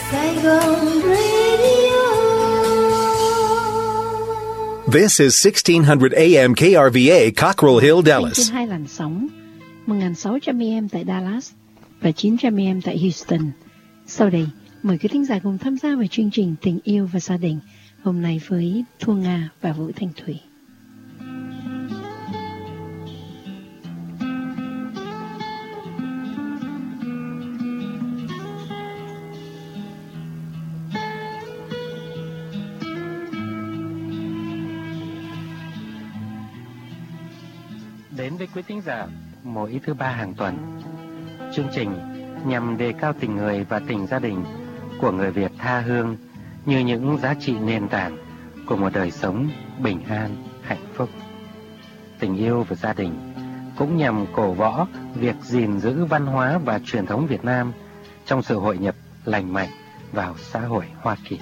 Saigon Radio. This is 1600 AM KRVA, Cockrell Hill, Dallas. Trên hai làn sóng, 1600 AM tại Dallas và 900 AM tại Houston. Sau đây, mời quý thính giả cùng tham gia vào chương trình Tình yêu và gia đình hôm nay với Thu Nga và Vũ Thanh Thủy. Đến với quý thính giả mỗi thứ ba hàng tuần, chương trình nhằm đề cao tình người và tình gia đình của người Việt tha hương như những giá trị nền tảng của một đời sống bình an, hạnh phúc. Tình yêu và gia đình cũng nhằm cổ võ việc gìn giữ văn hóa và truyền thống Việt Nam trong sự hội nhập lành mạnh vào xã hội Hoa Kỳ.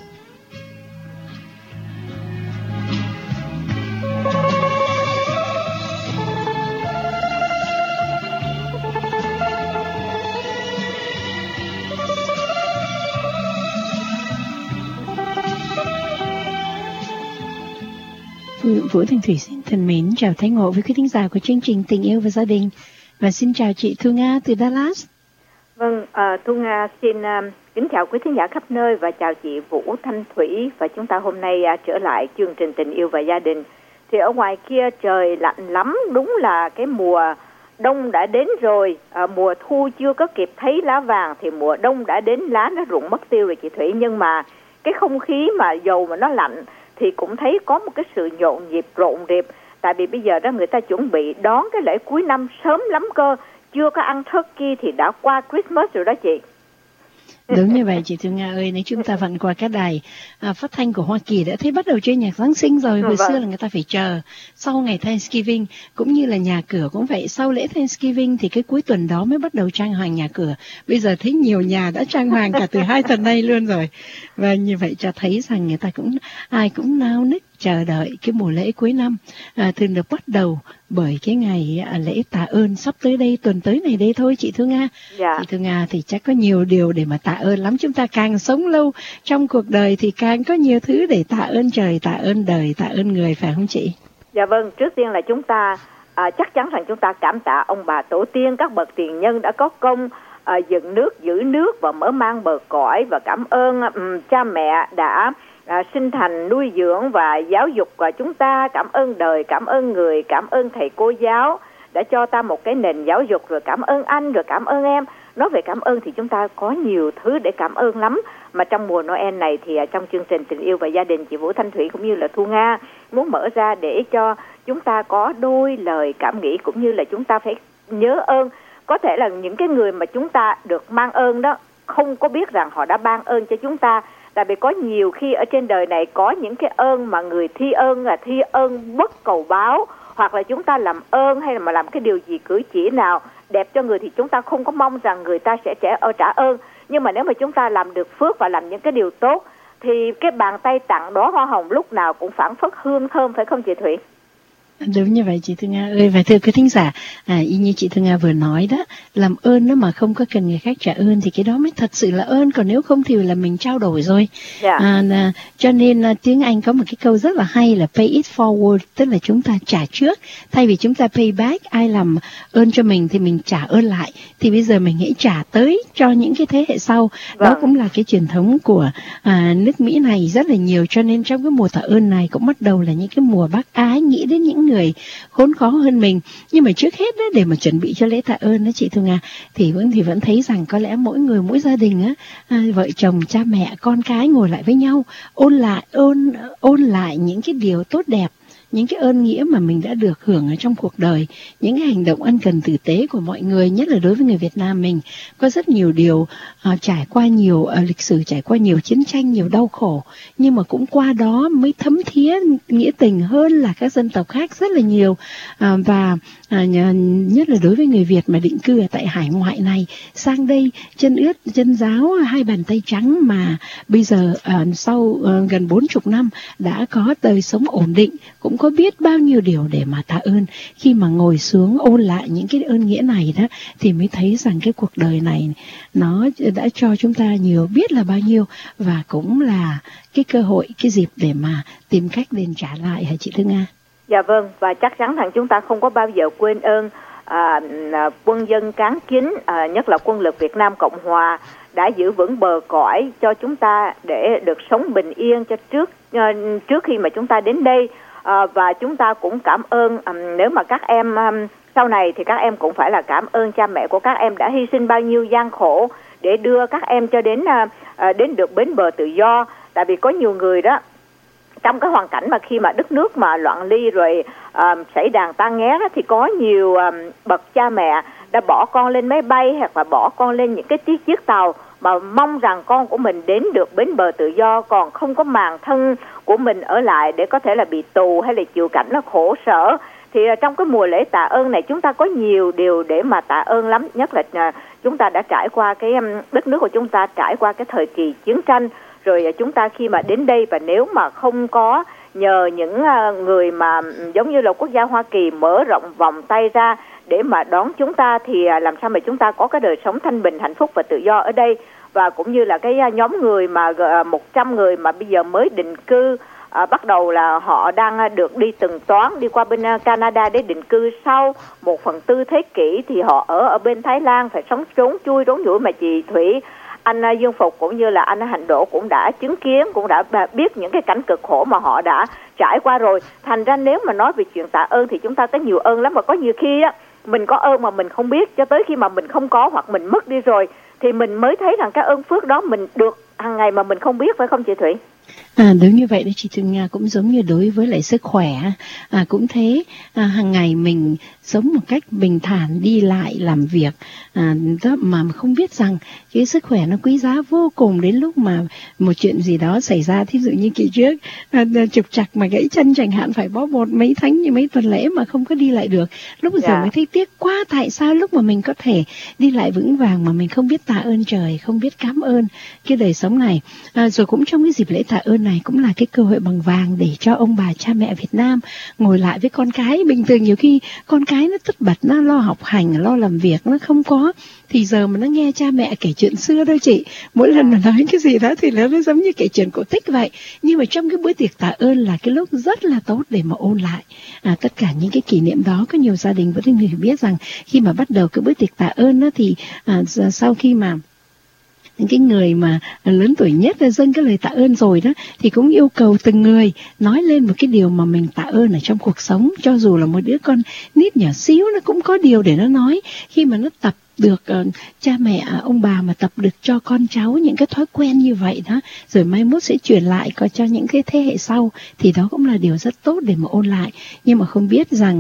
Vũ Thanh Thủy xin thân mến chào Thái Ngộ với quý thính giả của chương trình Tình yêu và gia đình, và xin chào chị Thu Nga từ Dallas. Vâng, Thu Nga xin kính chào quý thính giả khắp nơi và chào chị Vũ Thanh Thủy. Và chúng ta hôm nay trở lại chương trình Tình yêu và gia đình. Thì ở ngoài kia trời lạnh lắm, đúng là cái mùa đông đã đến rồi. Mùa thu chưa có kịp thấy lá vàng thì mùa đông đã đến, lá nó rụng mất tiêu rồi chị Thủy. Nhưng mà cái không khí mà dầu mà nó lạnh thì cũng thấy có một cái sự nhộn nhịp rộn rịp. Tại vì bây giờ đó người ta chuẩn bị đón cái lễ cuối năm sớm lắm cơ. Chưa có ăn turkey thì đã qua Christmas rồi đó chị. Đúng như vậy chị Thu Nga ơi, nếu chúng ta vặn qua các đài phát thanh của Hoa Kỳ đã thấy bắt đầu chơi nhạc Giáng sinh rồi. Hồi xưa là người ta phải chờ sau ngày Thanksgiving, cũng như là nhà cửa cũng vậy. Sau lễ Thanksgiving thì cái cuối tuần đó mới bắt đầu trang hoàng nhà cửa. Bây giờ thấy nhiều nhà đã trang hoàng cả từ 2 tuần nay luôn rồi. Và như vậy cho thấy rằng người ta ai cũng nao nức chờ đợi cái mùa lễ cuối năm, thường được bắt đầu bởi cái ngày lễ tạ ơn sắp tới đây, tuần tới này đây thôi chị Thu Nga. Dạ. Chị Thu Nga thì chắc có nhiều điều để mà tạ ơn lắm. Chúng ta càng sống lâu trong cuộc đời thì càng có nhiều thứ để tạ ơn trời, tạ ơn đời, tạ ơn người, phải không chị? Dạ vâng, trước tiên là chúng ta chắc chắn rằng chúng ta cảm tạ ông bà tổ tiên, các bậc tiền nhân đã có công dựng nước, giữ nước và mở mang bờ cõi, và cảm ơn cha mẹ đã sinh thành, nuôi dưỡng và giáo dục chúng ta. Cảm ơn đời, cảm ơn người, cảm ơn thầy cô giáo đã cho ta một cái nền giáo dục, rồi cảm ơn anh, rồi cảm ơn em. Nói về cảm ơn thì chúng ta có nhiều thứ để cảm ơn lắm. Mà trong mùa Noel này thì trong chương trình Tình yêu và gia đình, chị Vũ Thanh Thủy cũng như là Thu Nga muốn mở ra để cho chúng ta có đôi lời cảm nghĩ, cũng như là chúng ta phải nhớ ơn. Có thể là những cái người mà chúng ta được mang ơn đó không có biết rằng họ đã ban ơn cho chúng ta. Tại vì có nhiều khi ở trên đời này có những cái ơn mà người thi ơn là thi ơn bất cầu báo, hoặc là chúng ta làm ơn hay là mà làm cái điều gì cử chỉ nào đẹp cho người thì chúng ta không có mong rằng người ta sẽ trả ơn. Nhưng mà nếu mà chúng ta làm được phước và làm những cái điều tốt thì cái bàn tay tặng đóa hoa hồng lúc nào cũng phảng phất hương thơm, phải không chị Thủy? Đúng như vậy chị Thu Nga ơi. Và thưa quý thính giả, y như chị Thu Nga vừa nói đó, làm ơn đó mà không có cần người khác trả ơn thì cái đó mới thật sự là ơn, còn nếu không thì là mình trao đổi rồi. Cho nên tiếng Anh có một cái câu rất là hay là pay it forward, tức là chúng ta trả trước thay vì chúng ta pay back. Ai làm ơn cho mình thì mình trả ơn lại, thì bây giờ mình hãy trả tới cho những cái thế hệ sau. Đó cũng là cái truyền thống của nước Mỹ này rất là nhiều. Cho nên trong cái mùa tạ ơn này cũng bắt đầu là những cái mùa bác ái, nghĩ đến những người khốn khó hơn mình. Nhưng mà trước hết đó, để mà chuẩn bị cho lễ tạ ơn đó chị Thu Nga, thì vẫn thấy rằng có lẽ mỗi người, mỗi gia đình á, vợ chồng, cha mẹ, con cái ngồi lại với nhau, ôn lại những cái điều tốt đẹp, những cái ơn nghĩa mà mình đã được hưởng ở trong cuộc đời, những cái hành động ân cần tử tế của mọi người, nhất là đối với người Việt Nam mình. Có rất nhiều điều trải qua nhiều lịch sử, trải qua nhiều chiến tranh, nhiều đau khổ, nhưng mà cũng qua đó mới thấm thía nghĩa tình hơn là các dân tộc khác rất là nhiều. Và nhất là đối với người Việt mà định cư ở tại hải ngoại này, sang đây chân ướt chân ráo, hai bàn tay trắng, mà bây giờ sau gần 40 năm đã có đời sống ổn định, cũng có biết bao nhiêu điều để mà tạ ơn. Khi mà ngồi xuống ôn lại những cái ơn nghĩa này đó thì mới thấy rằng cái cuộc đời này nó đã cho chúng ta nhiều biết là bao nhiêu, và cũng là cái cơ hội, cái dịp để mà tìm cách đền trả lại, hả chị Thư Nga? Dạ vâng, và chắc chắn rằng chúng ta không có bao giờ quên ơn quân dân cán chính, nhất là quân lực Việt Nam Cộng Hòa đã giữ vững bờ cõi cho chúng ta để được sống bình yên cho trước khi mà chúng ta đến đây. Và chúng ta cũng cảm ơn, nếu mà các em sau này thì các em cũng phải là cảm ơn cha mẹ của các em đã hy sinh bao nhiêu gian khổ để đưa các em cho đến được bến bờ tự do. Tại vì có nhiều người đó, trong cái hoàn cảnh mà khi mà đất nước mà loạn ly rồi xảy đàn tan nghé đó, thì có nhiều bậc cha mẹ đã bỏ con lên máy bay hoặc là bỏ con lên những cái chiếc tàu mà mong rằng con của mình đến được bến bờ tự do, còn không có màng thân của mình ở lại để có thể là bị tù hay là chịu cảnh nó khổ sở. Thì trong cái mùa lễ tạ ơn này chúng ta có nhiều điều để mà tạ ơn lắm, nhất là chúng ta đã trải qua cái đất nước của chúng ta trải qua cái thời kỳ chiến tranh, rồi chúng ta khi mà đến đây, và nếu mà không có nhờ những người mà giống như là quốc gia Hoa Kỳ mở rộng vòng tay ra để mà đón chúng ta, thì làm sao mà chúng ta có cái đời sống thanh bình, hạnh phúc và tự do ở đây. Và cũng như là cái nhóm người mà 100 người mà bây giờ mới định cư, bắt đầu là họ đang được đi từng toán đi qua bên Canada để định cư. Sau 1/4 thế kỷ thì họ ở bên Thái Lan phải sống trốn chui trốn nhủi, mà chị Thủy, anh Dương Phục cũng như là anh Hạnh Đỗ cũng đã chứng kiến, cũng đã biết những cái cảnh cực khổ mà họ đã trải qua rồi. Thành ra nếu mà nói về chuyện tạ ơn thì chúng ta có nhiều ơn lắm, và có nhiều khi á mình có ơn mà mình không biết, cho tới khi mà mình không có hoặc mình mất đi rồi thì mình mới thấy rằng cái ơn phước đó mình được hàng ngày mà mình không biết, phải không chị Thủy? Đúng như vậy đó chị Thư Nga, cũng giống như đối với lại sức khỏe, cũng thế, hàng ngày mình sống một cách bình thản, đi lại làm việc, mà không biết rằng cái sức khỏe nó quý giá vô cùng. Đến lúc mà một chuyện gì đó xảy ra, thí dụ như kỳ trước trục trặc mà gãy chân chẳng hạn, phải bó bột mấy tuần lễ mà không có đi lại được, lúc bây giờ mới thấy tiếc quá. Tại sao lúc mà mình có thể đi lại vững vàng mà mình không biết tạ ơn trời, không biết cảm ơn cái đời sống này. Rồi cũng trong cái dịp lễ tạ ơn này cũng là cái cơ hội bằng vàng để cho ông bà cha mẹ Việt Nam ngồi lại với con cái. Bình thường nhiều khi con cái nó tất bật, nó lo học hành, lo làm việc, nó không có thì giờ mà nó nghe cha mẹ kể chuyện xưa đâu chị. Mỗi lần mà nói cái gì đó thì nó giống như kể chuyện cổ tích vậy. Nhưng mà trong cái bữa tiệc tạ ơn là cái lúc rất là tốt để mà ôn lại tất cả những cái kỷ niệm đó. Có nhiều gia đình vẫn biết rằng khi mà bắt đầu cái bữa tiệc tạ ơn đó thì sau khi mà những cái người mà lớn tuổi nhất dâng cái lời tạ ơn rồi đó, thì cũng yêu cầu từng người nói lên một cái điều mà mình tạ ơn ở trong cuộc sống. Cho dù là một đứa con nít nhỏ xíu, nó cũng có điều để nó nói. Khi mà nó tập được cha mẹ, ông bà mà tập được cho con cháu những cái thói quen như vậy đó, rồi mai mốt sẽ truyền lại cho những cái thế hệ sau, thì đó cũng là điều rất tốt để mà ôn lại. Nhưng mà không biết rằng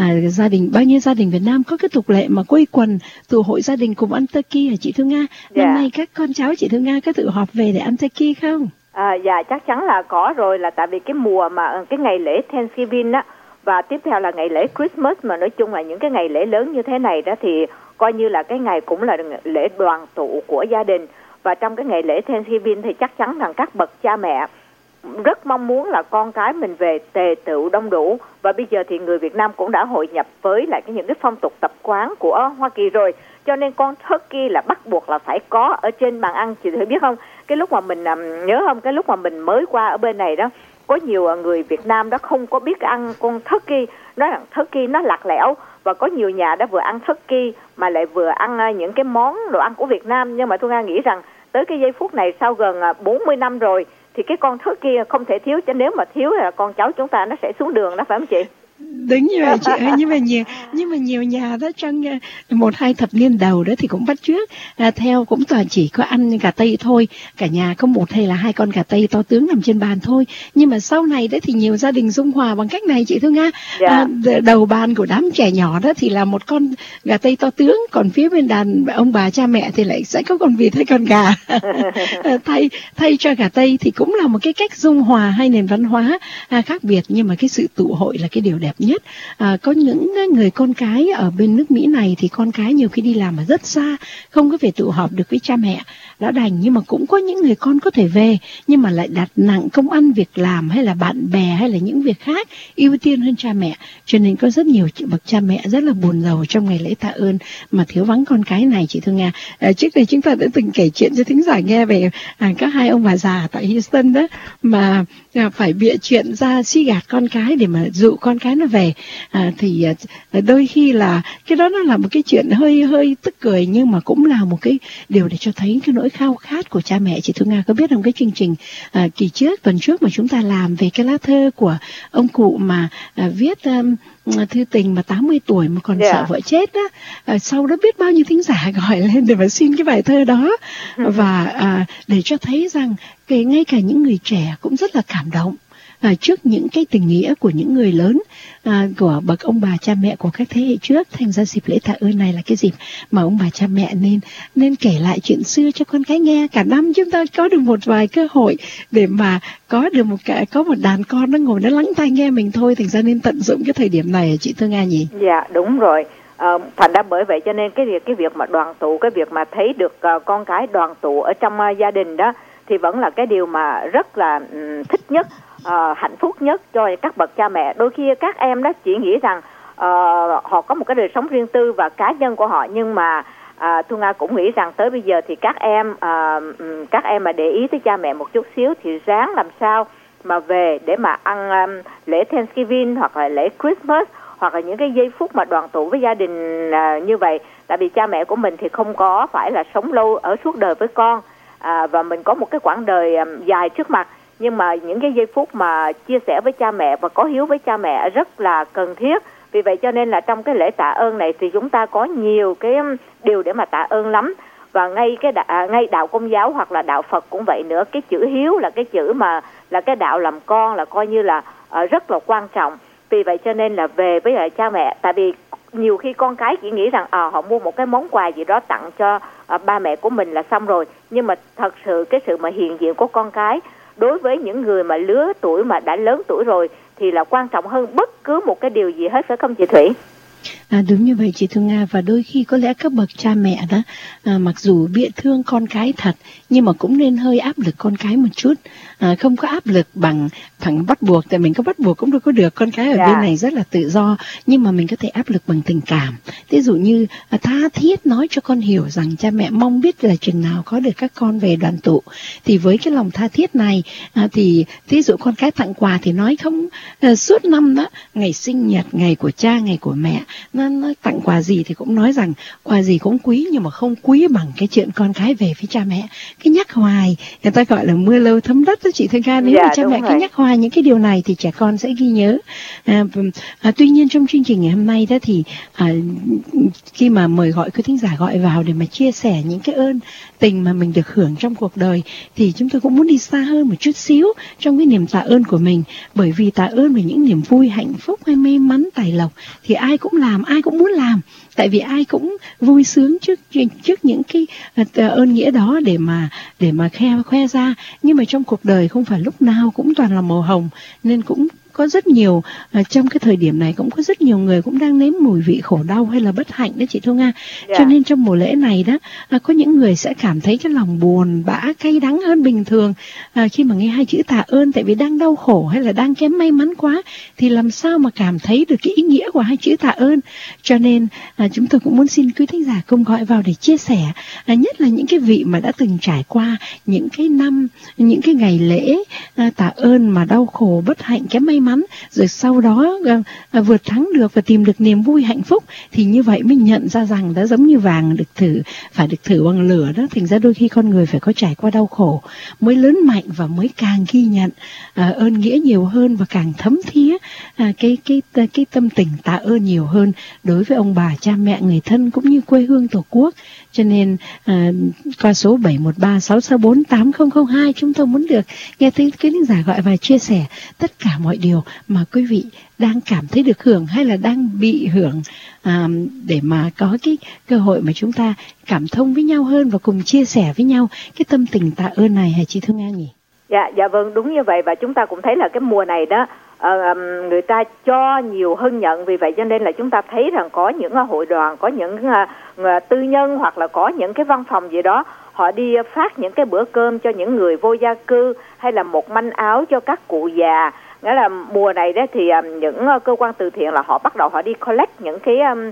bao nhiêu gia đình Việt Nam có cái tục lệ mà quây quần tụ hội gia đình cùng ăn turkey hả chị Thư Nga? Năm nay các con cháu chị Thư Nga có tự họp về để ăn turkey không? Dạ chắc chắn là có rồi, là tại vì cái mùa mà cái ngày lễ Thanksgiving á, và tiếp theo là ngày lễ Christmas, mà nói chung là những cái ngày lễ lớn như thế này đó thì coi như là cái ngày cũng là lễ đoàn tụ của gia đình. Và trong cái ngày lễ Thanksgiving thì chắc chắn rằng các bậc cha mẹ rất mong muốn là con cái mình về tề tựu đông đủ. Và bây giờ thì người Việt Nam cũng đã hội nhập với lại những cái phong tục tập quán của Hoa Kỳ rồi, cho nên con turkey là bắt buộc là phải có ở trên bàn ăn. Chị thử biết không, cái lúc mà mình nhớ không, cái lúc mà mình mới qua ở bên này đó, có nhiều người Việt Nam đó không có biết ăn con turkey, nói rằng turkey nó lạc lẽo, và có nhiều nhà đã vừa ăn turkey mà lại vừa ăn những cái món đồ ăn của Việt Nam. Nhưng mà tôi Nga nghĩ rằng tới cái giây phút này, sau gần 40 năm rồi, thì cái con turkey không thể thiếu, chứ nếu mà thiếu là con cháu chúng ta nó sẽ xuống đường đó, phải không chị? Đúng như vậy chị ơi, nhưng mà nhiều nhà đó trong 1-2 thập niên đầu đó thì cũng bắt chước theo, cũng toàn chỉ có ăn gà tây thôi, cả nhà có 1 hay là 2 con gà tây to tướng nằm trên bàn thôi. Nhưng mà sau này đó thì nhiều gia đình dung hòa bằng cách này chị Thư Nga. Đầu bàn của đám trẻ nhỏ đó thì là 1 con gà tây to tướng, còn phía bên đàn ông bà cha mẹ thì lại sẽ có con vịt hay con gà thay cho gà tây. Thì cũng là một cái cách dung hòa hai nền văn hóa khác biệt, nhưng mà cái sự tụ hội là cái điều đẹp nhất biết có những người con cái ở bên nước Mỹ này thì con cái nhiều khi đi làm ở rất xa, không có về tụ họp được với cha mẹ đã đành, nhưng mà cũng có những người con có thể về nhưng mà lại đặt nặng công ăn việc làm hay là bạn bè hay là những việc khác ưu tiên hơn cha mẹ, cho nên có rất nhiều bậc cha mẹ rất là buồn rầu trong ngày lễ tạ ơn mà thiếu vắng con cái này, chị Thương Nga. Trước đây chúng ta đã từng kể chuyện cho thính giả nghe về các hai ông bà già tại Houston đó mà phải bịa chuyện ra suy gạt con cái để mà dụ con cái nó về, thì đôi khi là cái đó nó là một cái chuyện hơi tức cười, nhưng mà cũng là một cái điều để cho thấy cái nỗi khao khát của cha mẹ. Chị Thu Nga có biết không, cái chương trình tuần trước mà chúng ta làm về cái lá thơ của ông cụ mà viết thư tình mà 80 tuổi mà còn sợ vợ chết đó, sau đó biết bao nhiêu thính giả gọi lên để mà xin cái bài thơ đó, và để cho thấy rằng ngay cả những người trẻ cũng rất là cảm động trước những cái tình nghĩa của những người lớn, của bậc ông bà cha mẹ của các thế hệ trước. Thành ra dịp lễ tạ ơn này là cái dịp mà ông bà cha mẹ nên kể lại chuyện xưa cho con cái nghe. Cả năm chúng ta có được một vài cơ hội để mà có một đàn con nó ngồi nó lắng tai nghe mình thôi, thành ra nên tận dụng cái thời điểm này, chị Thương Nga nhỉ? Dạ đúng rồi. Thành ra bởi vậy cho nên cái việc mà đoàn tụ, cái việc mà thấy được con cái đoàn tụ ở trong gia đình đó thì vẫn là cái điều mà rất là thích nhất, hạnh phúc nhất cho các bậc cha mẹ. Đôi khi các em đó chỉ nghĩ rằng họ có một cái đời sống riêng tư và cá nhân của họ, nhưng mà Thu Nga cũng nghĩ rằng tới bây giờ thì các em mà để ý tới cha mẹ một chút xíu thì ráng làm sao mà về để mà ăn lễ Thanksgiving hoặc là lễ Christmas, hoặc là những cái giây phút mà đoàn tụ với gia đình như vậy. Tại vì cha mẹ của mình thì không có phải là sống lâu ở suốt đời với con, và mình có một cái quãng đời dài trước mặt, nhưng mà những cái giây phút mà chia sẻ với cha mẹ và có hiếu với cha mẹ rất là cần thiết. Vì vậy cho nên là trong cái lễ tạ ơn này thì chúng ta có nhiều cái điều để mà tạ ơn lắm. Và ngay đạo Công giáo hoặc là đạo Phật cũng vậy nữa, cái chữ hiếu là cái chữ mà là cái đạo làm con, là coi như là rất là quan trọng. Vì vậy cho nên là về với lại cha mẹ, tại vì nhiều khi con cái chỉ nghĩ rằng họ mua một cái món quà gì đó tặng cho ba mẹ của mình là xong rồi, nhưng mà thật sự cái sự mà hiện diện của con cái đối với những người mà lứa tuổi mà đã lớn tuổi rồi thì là quan trọng hơn bất cứ một cái điều gì hết, phải không chị Thủy? Đúng như vậy chị Thương Nga. Và đôi khi có lẽ các bậc cha mẹ đó mặc dù biết thương con cái thật, nhưng mà cũng nên hơi áp lực con cái một chút, không có áp lực bằng bắt buộc, tại mình có bắt buộc cũng đâu có được. Con cái ở bên này rất là tự do, nhưng mà mình có thể áp lực bằng tình cảm. Ví dụ như tha thiết nói cho con hiểu rằng cha mẹ mong biết là chừng nào có được các con về đoàn tụ. Thì với cái lòng tha thiết này thì ví dụ con cái tặng quà thì nói không suốt năm đó, ngày sinh nhật, ngày của cha, ngày của mẹ, nó tặng quà gì thì cũng nói rằng quà gì cũng quý, nhưng mà không quý bằng cái chuyện con cái về với cha mẹ. Cái nhắc hoài, người ta gọi là mưa lâu thấm đất đó chị Thương Nga. Nếu mà cha mẹ cứ nhắc hoài những cái điều này thì trẻ con sẽ ghi nhớ. Tuy nhiên trong chương trình ngày hôm nay đó thì khi mà mời gọi quý thính giả gọi vào để mà chia sẻ những cái ơn tình mà mình được hưởng trong cuộc đời, thì chúng tôi cũng muốn đi xa hơn một chút xíu trong cái niềm tạ ơn của mình. Bởi vì tạ ơn về những niềm vui, hạnh phúc hay may mắn, tài lộc thì ai cũng làm, ai cũng muốn làm, tại vì ai cũng vui sướng trước những cái ơn nghĩa đó để mà khoe ra. Nhưng mà trong cuộc đời không phải lúc nào cũng toàn là màu hồng, nên cũng có rất nhiều trong cái thời điểm này cũng có rất nhiều người cũng đang nếm mùi vị khổ đau hay là bất hạnh đó chị Thu Nga. Cho nên trong mùa lễ này đó có những người sẽ cảm thấy cái lòng buồn bã, cay đắng hơn bình thường khi mà nghe hai chữ tạ ơn, tại vì đang đau khổ hay là đang kém may mắn quá thì làm sao mà cảm thấy được cái ý nghĩa của hai chữ tạ ơn. Cho nên chúng tôi cũng muốn xin quý thính giả cùng gọi vào để chia sẻ, nhất là những cái vị mà đã từng trải qua những cái năm, những cái ngày lễ tạ ơn mà đau khổ, bất hạnh, kém may mắn, rồi sau đó vượt thắng được và tìm được niềm vui hạnh phúc, thì như vậy mình nhận ra rằng đã giống như vàng phải được thử bằng lửa đó. Thành ra đôi khi con người phải có trải qua đau khổ mới lớn mạnh và mới càng ghi nhận ơn nghĩa nhiều hơn và càng thấm thía cái tâm tình tạ ơn nhiều hơn đối với ông bà, cha mẹ, người thân cũng như quê hương tổ quốc. Cho nên qua số 713-664-8002 chúng tôi muốn được nghe thấy quý khán giả gọi và chia sẻ tất cả mọi điều mà quý vị đang cảm thấy được hưởng hay là đang bị hưởng, để mà có cái cơ hội mà chúng ta cảm thông với nhau hơn và cùng chia sẻ với nhau cái tâm tình tạ ơn này, hả chị Thương Nga nhỉ? Dạ vâng, đúng như vậy. Và chúng ta cũng thấy là cái mùa này đó người ta cho nhiều hơn nhận. Vì vậy cho nên là chúng ta thấy rằng có những hội đoàn, có những tư nhân hoặc là có những cái văn phòng gì đó, họ đi phát những cái bữa cơm cho những người vô gia cư, hay là một manh áo cho các cụ già. Nghĩa là mùa này đó thì những cơ quan từ thiện là họ bắt đầu họ đi collect những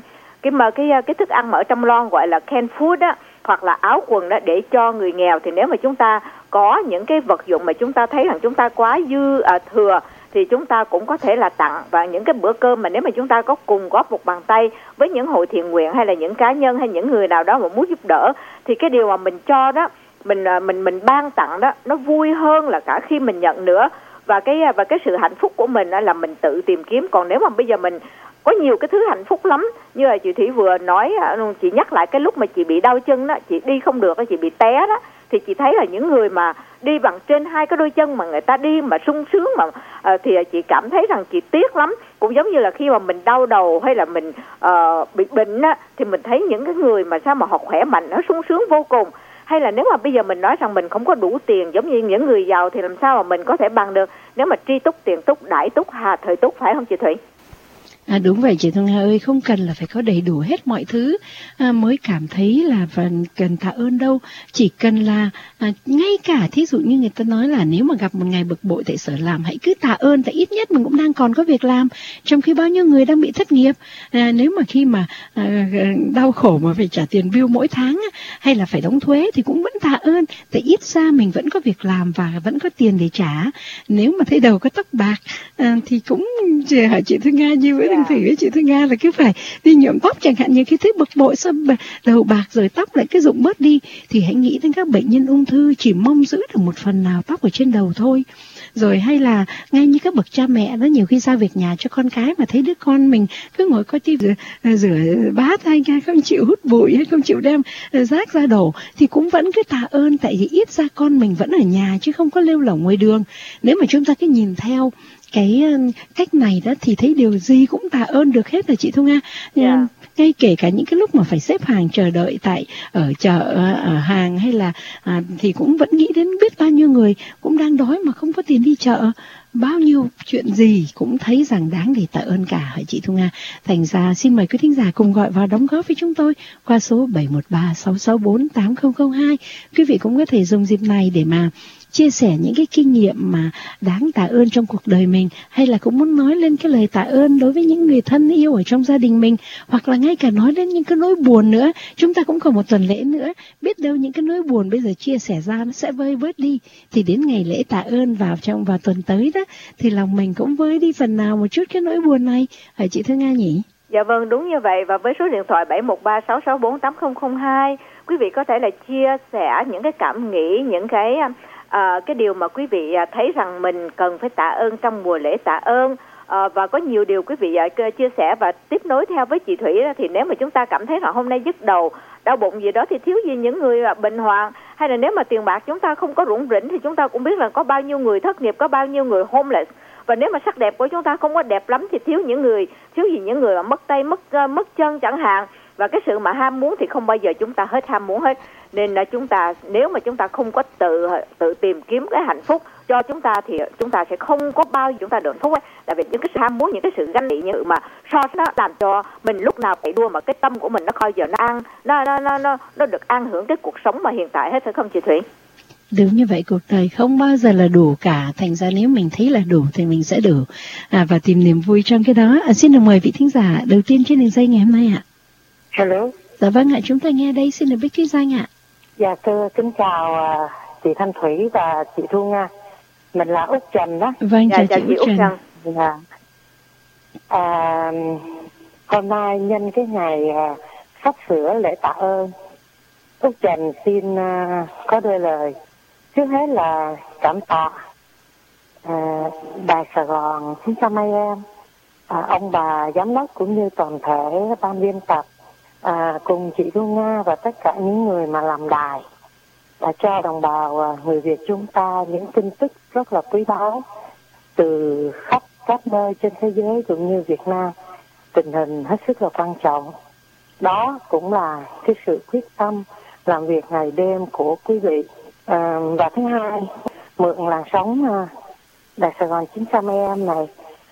cái thức ăn mà ở trong lon gọi là canned food đó, hoặc là áo quần đó để cho người nghèo. Thì nếu mà chúng ta có những cái vật dụng mà chúng ta thấy rằng chúng ta quá thừa thì chúng ta cũng có thể là tặng. Và những cái bữa cơm mà nếu mà chúng ta có cùng góp một bàn tay với những hội thiện nguyện hay là những cá nhân hay những người nào đó mà muốn giúp đỡ, thì cái điều mà mình cho đó, mình ban tặng đó, nó vui hơn là cả khi mình nhận nữa. Và cái sự hạnh phúc của mình là mình tự tìm kiếm. Còn nếu mà bây giờ mình có nhiều cái thứ hạnh phúc lắm, như là chị Thủy vừa nói, chị nhắc lại cái lúc mà chị bị đau chân đó, chị đi không được, chị bị té đó, thì chị thấy là những người mà đi bằng trên hai cái đôi chân mà người ta đi mà sung sướng mà thì chị cảm thấy rằng chị tiếc lắm. Cũng giống như là khi mà mình đau đầu hay là mình bị bệnh á, thì mình thấy những cái người mà sao mà họ khỏe mạnh, nó sung sướng vô cùng. Hay là nếu mà bây giờ mình nói rằng mình không có đủ tiền giống như những người giàu thì làm sao mà mình có thể bằng được nếu mà tri túc, tiền túc, đại túc, hà thời túc, phải không chị Thủy? Đúng vậy chị Thu Nga ơi, không cần là phải có đầy đủ hết mọi thứ mới cảm thấy là cần tạ ơn đâu. Chỉ cần là ngay cả thí dụ như người ta nói là nếu mà gặp một ngày bực bội tại sở làm, hãy cứ tạ ơn, tại ít nhất mình cũng đang còn có việc làm, trong khi bao nhiêu người đang bị thất nghiệp. Nếu mà khi mà đau khổ mà phải trả tiền bill mỗi tháng hay là phải đóng thuế thì cũng vẫn tạ ơn, tại ít ra mình vẫn có việc làm và vẫn có tiền để trả. Nếu mà thấy đầu có tóc bạc thì cũng hả chị Thu Nga, như với Thủy với chị Thu Nga là cứ phải đi nhuộm tóc chẳng hạn, như cái thứ bực bội sao đầu bạc rồi tóc lại cứ rụng bớt đi, thì hãy nghĩ đến các bệnh nhân ung thư chỉ mong giữ được một phần nào tóc ở trên đầu thôi. Rồi hay là ngay như các bậc cha mẹ đó, nhiều khi giao việc nhà cho con cái mà thấy đứa con mình cứ ngồi coi tivi rửa bát hay không chịu hút bụi hay không chịu đem rác ra đổ thì cũng vẫn cứ tạ ơn, tại vì ít ra con mình vẫn ở nhà chứ không có lêu lỏng ngoài đường. Nếu mà chúng ta cứ nhìn theo cái cách này đó thì thấy điều gì cũng tạ ơn được hết là chị Thu Nga. Ngay kể cả những cái lúc mà phải xếp hàng chờ đợi ở chợ, ở hàng hay là thì cũng vẫn nghĩ đến biết bao nhiêu người cũng đang đói mà không có tiền đi chợ. Bao nhiêu chuyện gì cũng thấy rằng đáng để tạ ơn cả, hả chị Thu Nga? Thành ra xin mời quý thính giả cùng gọi vào đóng góp với chúng tôi qua số 713-664-8002. Quý vị cũng có thể dùng dịp này để mà chia sẻ những cái kinh nghiệm mà đáng tạ ơn trong cuộc đời mình, hay là cũng muốn nói lên cái lời tạ ơn đối với những người thân yêu ở trong gia đình mình, hoặc là ngay cả nói lên những cái nỗi buồn nữa. Chúng ta cũng còn một tuần lễ nữa, biết đâu những cái nỗi buồn bây giờ chia sẻ ra nó sẽ vơi bớt đi, thì đến ngày lễ tạ ơn vào tuần tới đó thì lòng mình cũng vơi đi phần nào một chút cái nỗi buồn này, hả chị Thư Nga nhỉ? Dạ vâng, đúng như vậy. Và với số điện thoại 713-664-8002, quý vị có thể là chia sẻ những cái cảm nghĩ, những cái điều mà quý vị thấy rằng mình cần phải tạ ơn trong mùa lễ tạ ơn. Và có nhiều điều quý vị chia sẻ và tiếp nối theo với chị Thủy đó, thì nếu mà chúng ta cảm thấy là hôm nay nhức đầu, đau bụng gì đó thì thiếu gì những người bệnh hoạn, hay là nếu mà tiền bạc chúng ta không có rủng rỉnh thì chúng ta cũng biết là có bao nhiêu người thất nghiệp, có bao nhiêu người homeless. Và nếu mà sắc đẹp của chúng ta không có đẹp lắm thì thiếu gì những người mà mất tay mất chân chẳng hạn. Và cái sự mà ham muốn thì không bao giờ chúng ta hết ham muốn hết. Nên là nếu mà chúng ta không có tự tìm kiếm cái hạnh phúc cho chúng ta thì chúng ta sẽ không có bao giờ chúng ta được hạnh phúc ấy. Tại vì những cái sự ham muốn, những cái sự ganh tị, như mà nó làm cho mình lúc nào phải đua, mà cái tâm của mình nó coi giờ nó được an hưởng cái cuộc sống mà hiện tại hết, phải không chị Thủy? Đúng như vậy, cuộc đời không bao giờ là đủ cả. Thành ra nếu mình thấy là đủ thì mình sẽ đủ và tìm niềm vui trong cái đó. Xin được mời vị thính giả đầu tiên trên đường dây ngày hôm nay ạ. Hello. Dạ vâng ạ, chúng ta nghe đây, xin được biết cái danh ạ. Dạ thưa, kính chào chị Thanh Thủy và chị Thu Nga. Mình là Út Trần đó. Vâng, chào chị Út Trần. Dạ. Hôm nay nhân cái ngày sắp sửa lễ tạ ơn, Út Trần xin có đôi lời. Trước hết là cảm tạ Đài Sài Gòn 900 AM, ông bà giám đốc cũng như toàn thể ban biên tập, cùng chị Thu Nga và tất cả những người mà làm đài, đã cho đồng bào người Việt chúng ta những tin tức rất là quý báu từ khắp các nơi trên thế giới cũng như Việt Nam. Tình hình hết sức là quan trọng. Đó cũng là cái sự quyết tâm làm việc ngày đêm của quý vị. Và thứ hai, mượn làn sóng Đài Sài Gòn 900 AM này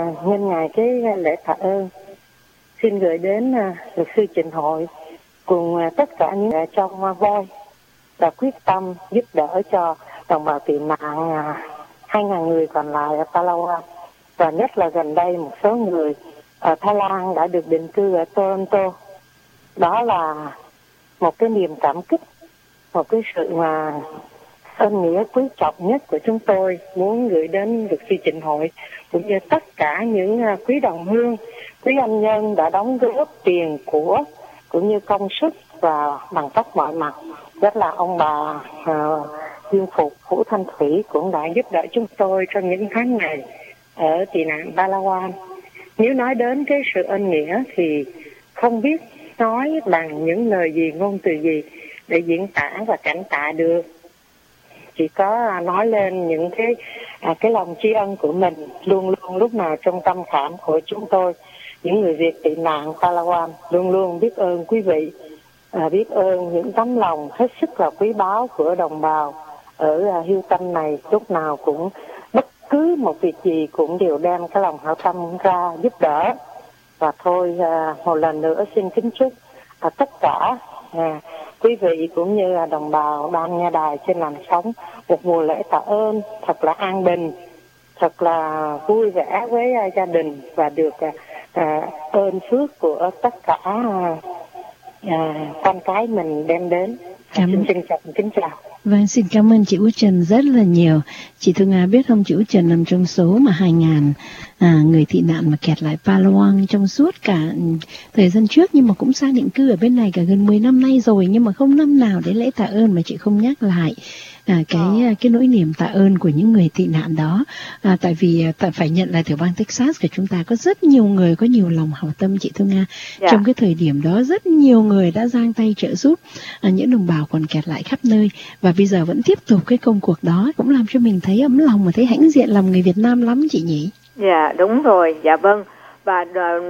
nhân ngày cái lễ tạ ơn, xin gửi đến luật sư Trịnh Hội cùng tất cả những người trong Voi và quyết tâm giúp đỡ cho đồng bào tị nạn 2.000 người còn lại ở Palawan, và nhất là gần đây một số người ở Thái Lan đã được định cư ở Toronto. Đó là một cái niềm cảm kích, một cái sự ơn nghĩa quý trọng nhất của chúng tôi muốn gửi đến luật sư Trịnh Hội cũng như tất cả những quý đồng hương, quý anh nhân đã đóng góp tiền của cũng như công sức và bằng tất mọi mặt. Rất là ông bà Dương Phục, Vũ Thanh Thủy cũng đã giúp đỡ chúng tôi trong những tháng ngày ở tị nạn Palawan. Nếu nói đến cái sự ơn nghĩa thì không biết nói bằng những lời gì, ngôn từ gì để diễn tả và cảm tạ được. Chỉ có nói lên những cái lòng tri ân của mình luôn luôn lúc nào trong tâm khảm của chúng tôi, những người Việt tị nạn Palawan, luôn luôn biết ơn quý vị, biết ơn những tấm lòng hết sức là quý báu của đồng bào ở hưu tâm này. Lúc nào cũng bất cứ một việc gì cũng đều đem cái lòng hảo tâm ra giúp đỡ. Và thôi, một lần nữa xin kính chúc tất cả quý vị cũng như là đồng bào đang nghe đài trên làn sóng một mùa lễ tạ ơn thật là an bình, thật là vui vẻ với gia đình và được ơn phước của tất cả con cái mình đem đến. Xin kính chào. Vâng, xin cảm ơn chị Út Trần rất là nhiều. Chị Thu Nga biết không, chị Út Trần nằm trong số mà 2.000 người tị nạn mà kẹt lại Palawan trong suốt cả thời gian trước, nhưng mà cũng sang định cư ở bên này cả gần 10 năm nay rồi, nhưng mà không năm nào đến lễ tạ ơn mà chị không nhắc lại cái nỗi niềm tạ ơn của những người tị nạn đó. Tại vì phải nhận là tiểu bang Texas của chúng ta có rất nhiều người có nhiều lòng hảo tâm, chị Thu Nga. Trong cái thời điểm đó rất nhiều người đã giang tay trợ giúp những đồng bào còn kẹt lại khắp nơi, và bây giờ vẫn tiếp tục cái công cuộc đó, cũng làm cho mình thấy ấm lòng và thấy hãnh diện lòng người Việt Nam lắm chị nhỉ. Dạ đúng rồi, dạ vâng. Và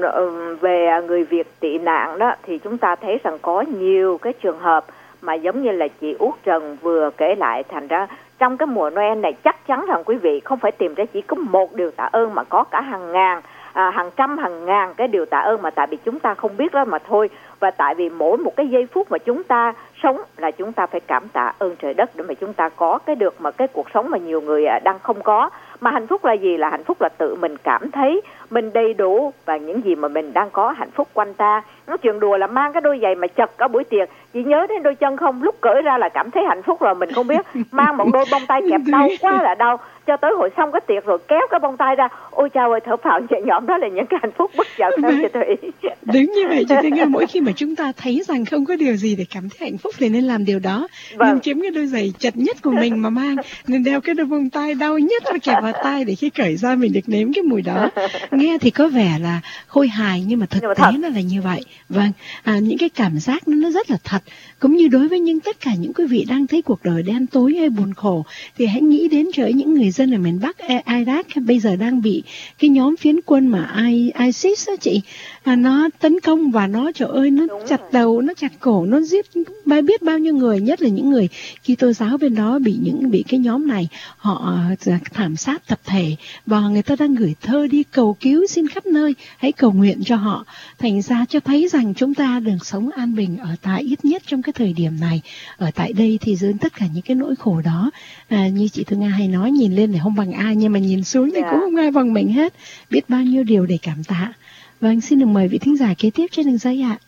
về người Việt tị nạn đó thì chúng ta thấy rằng có nhiều cái trường hợp mà giống như là chị Út Trần vừa kể lại. Thành ra trong cái mùa Noel này chắc chắn rằng quý vị không phải tìm ra chỉ có một điều tạ ơn mà có cả hàng ngàn, hàng trăm, hàng ngàn cái điều tạ ơn, mà tại vì chúng ta không biết đó mà thôi. Và tại vì mỗi một cái giây phút mà chúng ta sống là chúng ta phải cảm tạ ơn trời đất để mà chúng ta có cái được mà cái cuộc sống mà nhiều người đang không có. Mà hạnh phúc là gì? Là hạnh phúc là tự mình cảm thấy mình đầy đủ và những gì mà mình đang có hạnh phúc quanh ta. Nó chuyện đùa là mang cái đôi giày mà chật cả buổi tiệc, chỉ nhớ đến đôi chân không, lúc cởi ra là cảm thấy hạnh phúc rồi, mình không biết. Mang một đôi bông tai kẹp đau quá là đau, cho tới hồi xong cái tiệc rồi kéo cái bông tai ra, ôi chao ơi, thở phào nhẹ nhõm. Đó là những cái hạnh phúc bất chợt theo chị Thủy. Đúng như vậy chị Thủy Nga, mỗi khi mà chúng ta thấy rằng không có điều gì để cảm thấy hạnh phúc thì nên làm điều đó. Nên kiếm cái đôi giày chật nhất của mình mà mang, nên đeo cái đôi bông tai đau nhất mà kẹp vào tai để khi cởi ra mình được nếm cái mùi đó. Nghe thì có vẻ là khôi hài nhưng mà thực tế nó là như vậy. Vâng, những cái cảm giác nó rất là thật. Cũng như đối với tất cả những quý vị đang thấy cuộc đời đen tối hay buồn khổ thì hãy nghĩ đến những người dân ở miền Bắc Iraq bây giờ đang bị cái nhóm phiến quân mà ISIS đó chị, nó tấn công và nó trời ơi nó chặt đầu, nó chặt cổ, nó giết biết bao nhiêu người, nhất là những người Kitô giáo bên đó bị cái nhóm này họ thảm sát tập thể, và người ta đang gửi thơ đi cầu cứu xin khắp nơi, hãy cầu nguyện cho họ. Thành ra cho thấy rằng chúng ta được sống an bình ở tại ít nhất trong cái thời điểm này, ở tại đây thì dưới tất cả những cái nỗi khổ đó, như chị Thu Nga hay nói, nhìn lên thì không bằng ai nhưng mà nhìn xuống thì cũng không ai bằng mình hết, biết bao nhiêu điều để cảm tạ. Vâng, xin được mời vị thính giả kế tiếp trên đường dây ạ.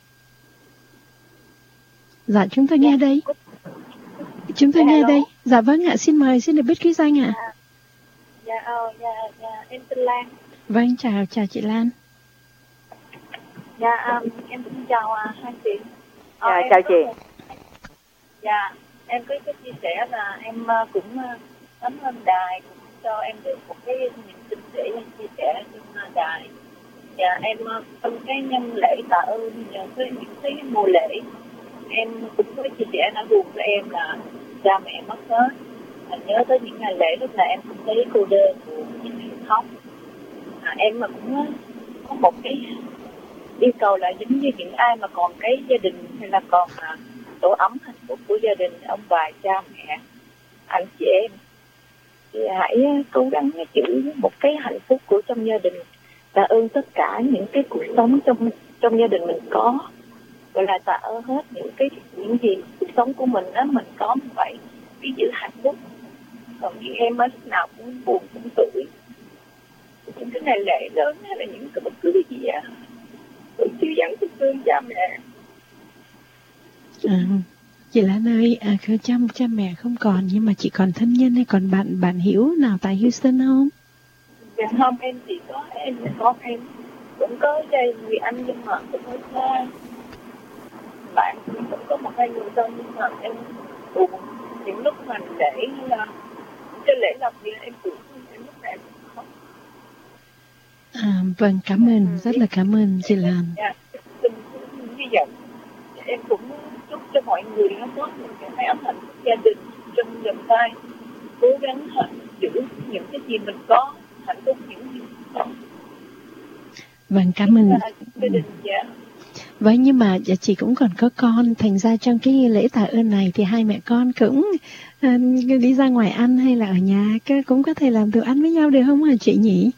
Dạ, chúng tôi nghe đây. Chúng tôi nghe đây. Dạ vâng ạ, xin mời, xin được biết ký danh ạ. Dạ, em tên Lan. Vâng, chào chị Lan. Dạ, em xin chào hai chị. Dạ, chào chị. Dạ, em có chia sẻ là em cũng cảm ơn đài cũng cho em được một cái niềm tin để chia sẻ trong đài. Dạ, em trong cái nhân lễ tạ ơn nhờ với những cái mùa lễ, em cũng có chia sẻ nói buồn với em là cha mẹ mất hết. Nhớ tới những ngày lễ lúc này em cũng thấy cô đơn của những người khóc. Em mà cũng có một cái yêu cầu là giống như những ai mà còn cái gia đình hay là còn tổ ấm hạnh phúc của gia đình, ông bà, cha mẹ, anh chị em, thì hãy cố gắng giữ một cái hạnh phúc của trong gia đình, tạ ơn tất cả những cái cuộc sống trong gia đình mình có, gọi là tạ ơn hết những gì cuộc sống của mình đó mình có như vậy, cứ giữ hạnh phúc. Còn như em á, lúc nào cũng buồn cũng tủi, những cái ngày lễ lớn hay là những cái bất cứ cái gì cũng chưa dẫn tôi thương cha mẹ. Chị Lan ơi, cha mẹ không còn, nhưng mà chị còn thân nhân hay còn bạn Hiếu nào tại Houston không? Dạ không, em chỉ có em và con em, cũng có chơi người anh nhưng mà cũng hơi xa. Bạn cũng có một hai người thân nhưng mà em buồn những lúc mà lễ hay là cái lễ lập gì em cũng em lúc này cũng không. Vâng, cảm ơn, rất là cảm ơn chị Lan. Dạ, như vậy em cũng chúc cho mọi người nó có những cái mái ấm hạnh phúc gia đình trong vòng tay, cố gắng giữ những cái gì mình có, hạnh phúc những gì mình có. Vâng, cảm ơn. Gia đình, dạ. Vâng, nhưng mà chị cũng còn có con, thành ra trong cái lễ tạ ơn này thì hai mẹ con cũng đi ra ngoài ăn hay là ở nhà cũng có thể làm đồ ăn với nhau được không hả chị nhỉ?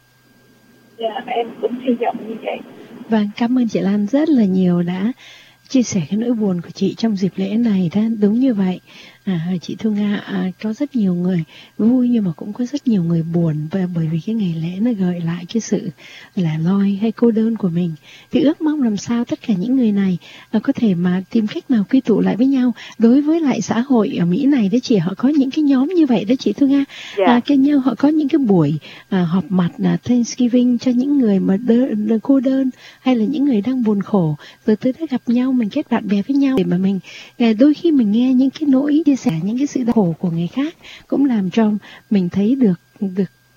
Dạ, em cũng hy vọng như vậy. Vâng, cảm ơn chị Lan rất là nhiều đã chia sẻ cái nỗi buồn của chị trong dịp lễ này đó. Đúng như vậy, chị Thu Nga, có rất nhiều người vui nhưng mà cũng có rất nhiều người buồn, bởi vì cái ngày lễ nó gợi lại cái sự lẻ loi hay cô đơn của mình. Thì ước mong làm sao tất cả những người này có thể mà tìm cách nào quy tụ lại với nhau. Đối với lại xã hội ở Mỹ này đó chị, họ có những cái nhóm như vậy đó chị Thu Nga. Cái nhau họ có những cái buổi họp mặt Thanksgiving cho những người mà cô đơn hay là những người đang buồn khổ, rồi tới đó gặp nhau, mình kết bạn bè với nhau để mà mình đôi khi mình nghe những cái nỗi chia sẻ, những cái sự đau khổ của người khác cũng làm cho mình thấy được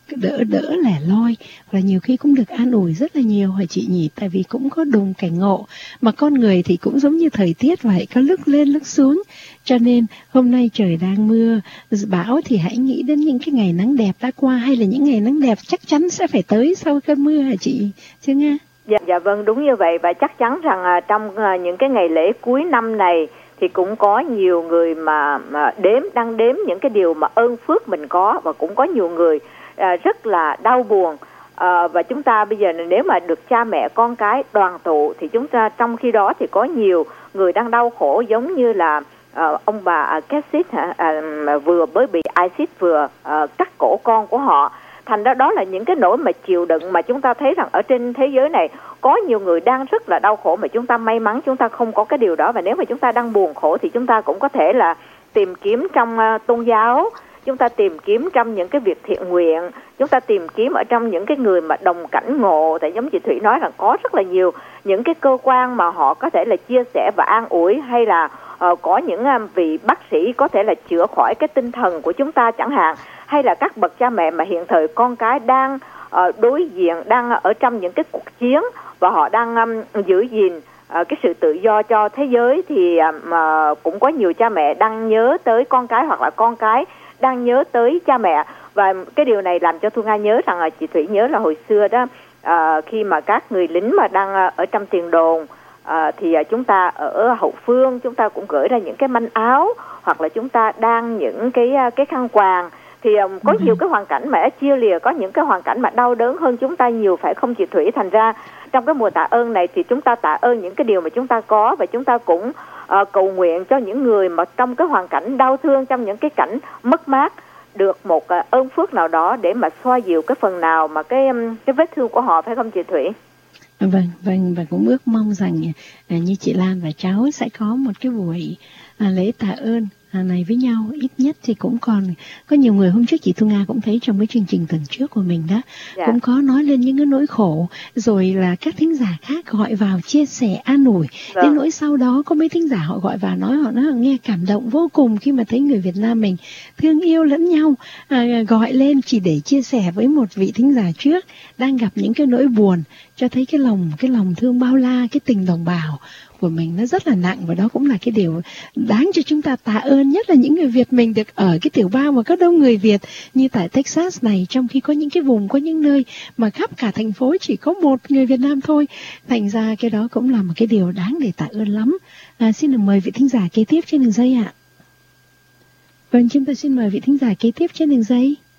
đỡ lẻ loi, và nhiều khi cũng được an ủi rất là nhiều hả chị nhỉ? Tại vì cũng có đùng cảnh ngộ, mà con người thì cũng giống như thời tiết vậy, có lúc lên lúc xuống. Cho nên hôm nay trời đang mưa bão thì hãy nghĩ đến những cái ngày nắng đẹp đã qua, hay là những ngày nắng đẹp chắc chắn sẽ phải tới sau cơn mưa hả chị chứ Nga? Dạ vâng, đúng như vậy. Và chắc chắn rằng trong những cái ngày lễ cuối năm này thì cũng có nhiều người mà đang đếm những cái điều mà ơn phước mình có, và cũng có nhiều người rất là đau buồn. Và chúng ta bây giờ nếu mà được cha mẹ con cái đoàn tụ thì chúng ta trong khi đó thì có nhiều người đang đau khổ, giống như là ông bà Cassis vừa mới bị ISIS vừa cắt cổ con của họ. Thành ra đó là những cái nỗi mà chịu đựng mà chúng ta thấy rằng ở trên thế giới này có nhiều người đang rất là đau khổ, mà chúng ta may mắn chúng ta không có cái điều đó. Và nếu mà chúng ta đang buồn khổ thì chúng ta cũng có thể là tìm kiếm trong tôn giáo, chúng ta tìm kiếm trong những cái việc thiện nguyện, chúng ta tìm kiếm ở trong những cái người mà đồng cảnh ngộ. Tại giống chị Thủy nói rằng có rất là nhiều những cái cơ quan mà họ có thể là chia sẻ và an ủi, hay là có những vị bác sĩ có thể là chữa khỏi cái tinh thần của chúng ta chẳng hạn, hay là các bậc cha mẹ mà hiện thời con cái đang đối diện, đang ở trong những cái cuộc chiến và họ đang giữ gìn cái sự tự do cho thế giới, thì cũng có nhiều cha mẹ đang nhớ tới con cái, hoặc là con cái đang nhớ tới cha mẹ. Và cái điều này làm cho Thu Nga nhớ rằng chị Thủy nhớ là hồi xưa đó, khi mà các người lính mà đang ở trong tiền đồn, thì chúng ta ở hậu phương chúng ta cũng gửi ra những cái manh áo, hoặc là chúng ta đang những cái khăn quàng. Thì có nhiều cái hoàn cảnh mà chia lìa, có những cái hoàn cảnh mà đau đớn hơn chúng ta nhiều, phải không chị Thủy? Thành ra trong cái mùa tạ ơn này thì chúng ta tạ ơn những cái điều mà chúng ta có, và chúng ta cũng cầu nguyện cho những người mà trong cái hoàn cảnh đau thương, trong những cái cảnh mất mát, được một ơn phước nào đó để mà xoa dịu cái phần nào mà cái vết thương của họ, phải không chị Thủy? Vâng, và cũng ước mong rằng như chị Lan và cháu sẽ có một cái buổi lễ tạ ơn này với nhau. Ít nhất thì cũng còn có nhiều người, hôm trước chị Thu Nga cũng thấy trong cái chương trình tuần trước của mình đó, cũng có nói lên những cái nỗi khổ, rồi là các thính giả khác gọi vào chia sẻ an ủi. Đến nỗi sau đó có mấy thính giả họ gọi vào nói họ nghe cảm động vô cùng khi mà thấy người Việt Nam mình thương yêu lẫn nhau, gọi lên chỉ để chia sẻ với một vị thính giả trước đang gặp những cái nỗi buồn, cho thấy cái lòng thương bao la, cái tình đồng bào của mình nó rất là nặng. Và đó cũng là cái điều đáng cho chúng ta tạ ơn, nhất là những người Việt mình được ở cái tiểu bang mà có đông người Việt như tại Texas này, trong khi có những cái vùng, có những nơi mà khắp cả thành phố chỉ có một người Việt Nam thôi. Thành ra cái đó cũng là một cái điều đáng để tạ ơn lắm. Xin được mời vị thính giả kế tiếp trên đường dây ạ. Vâng, chúng ta xin mời vị thính giả kế tiếp trên đường dây.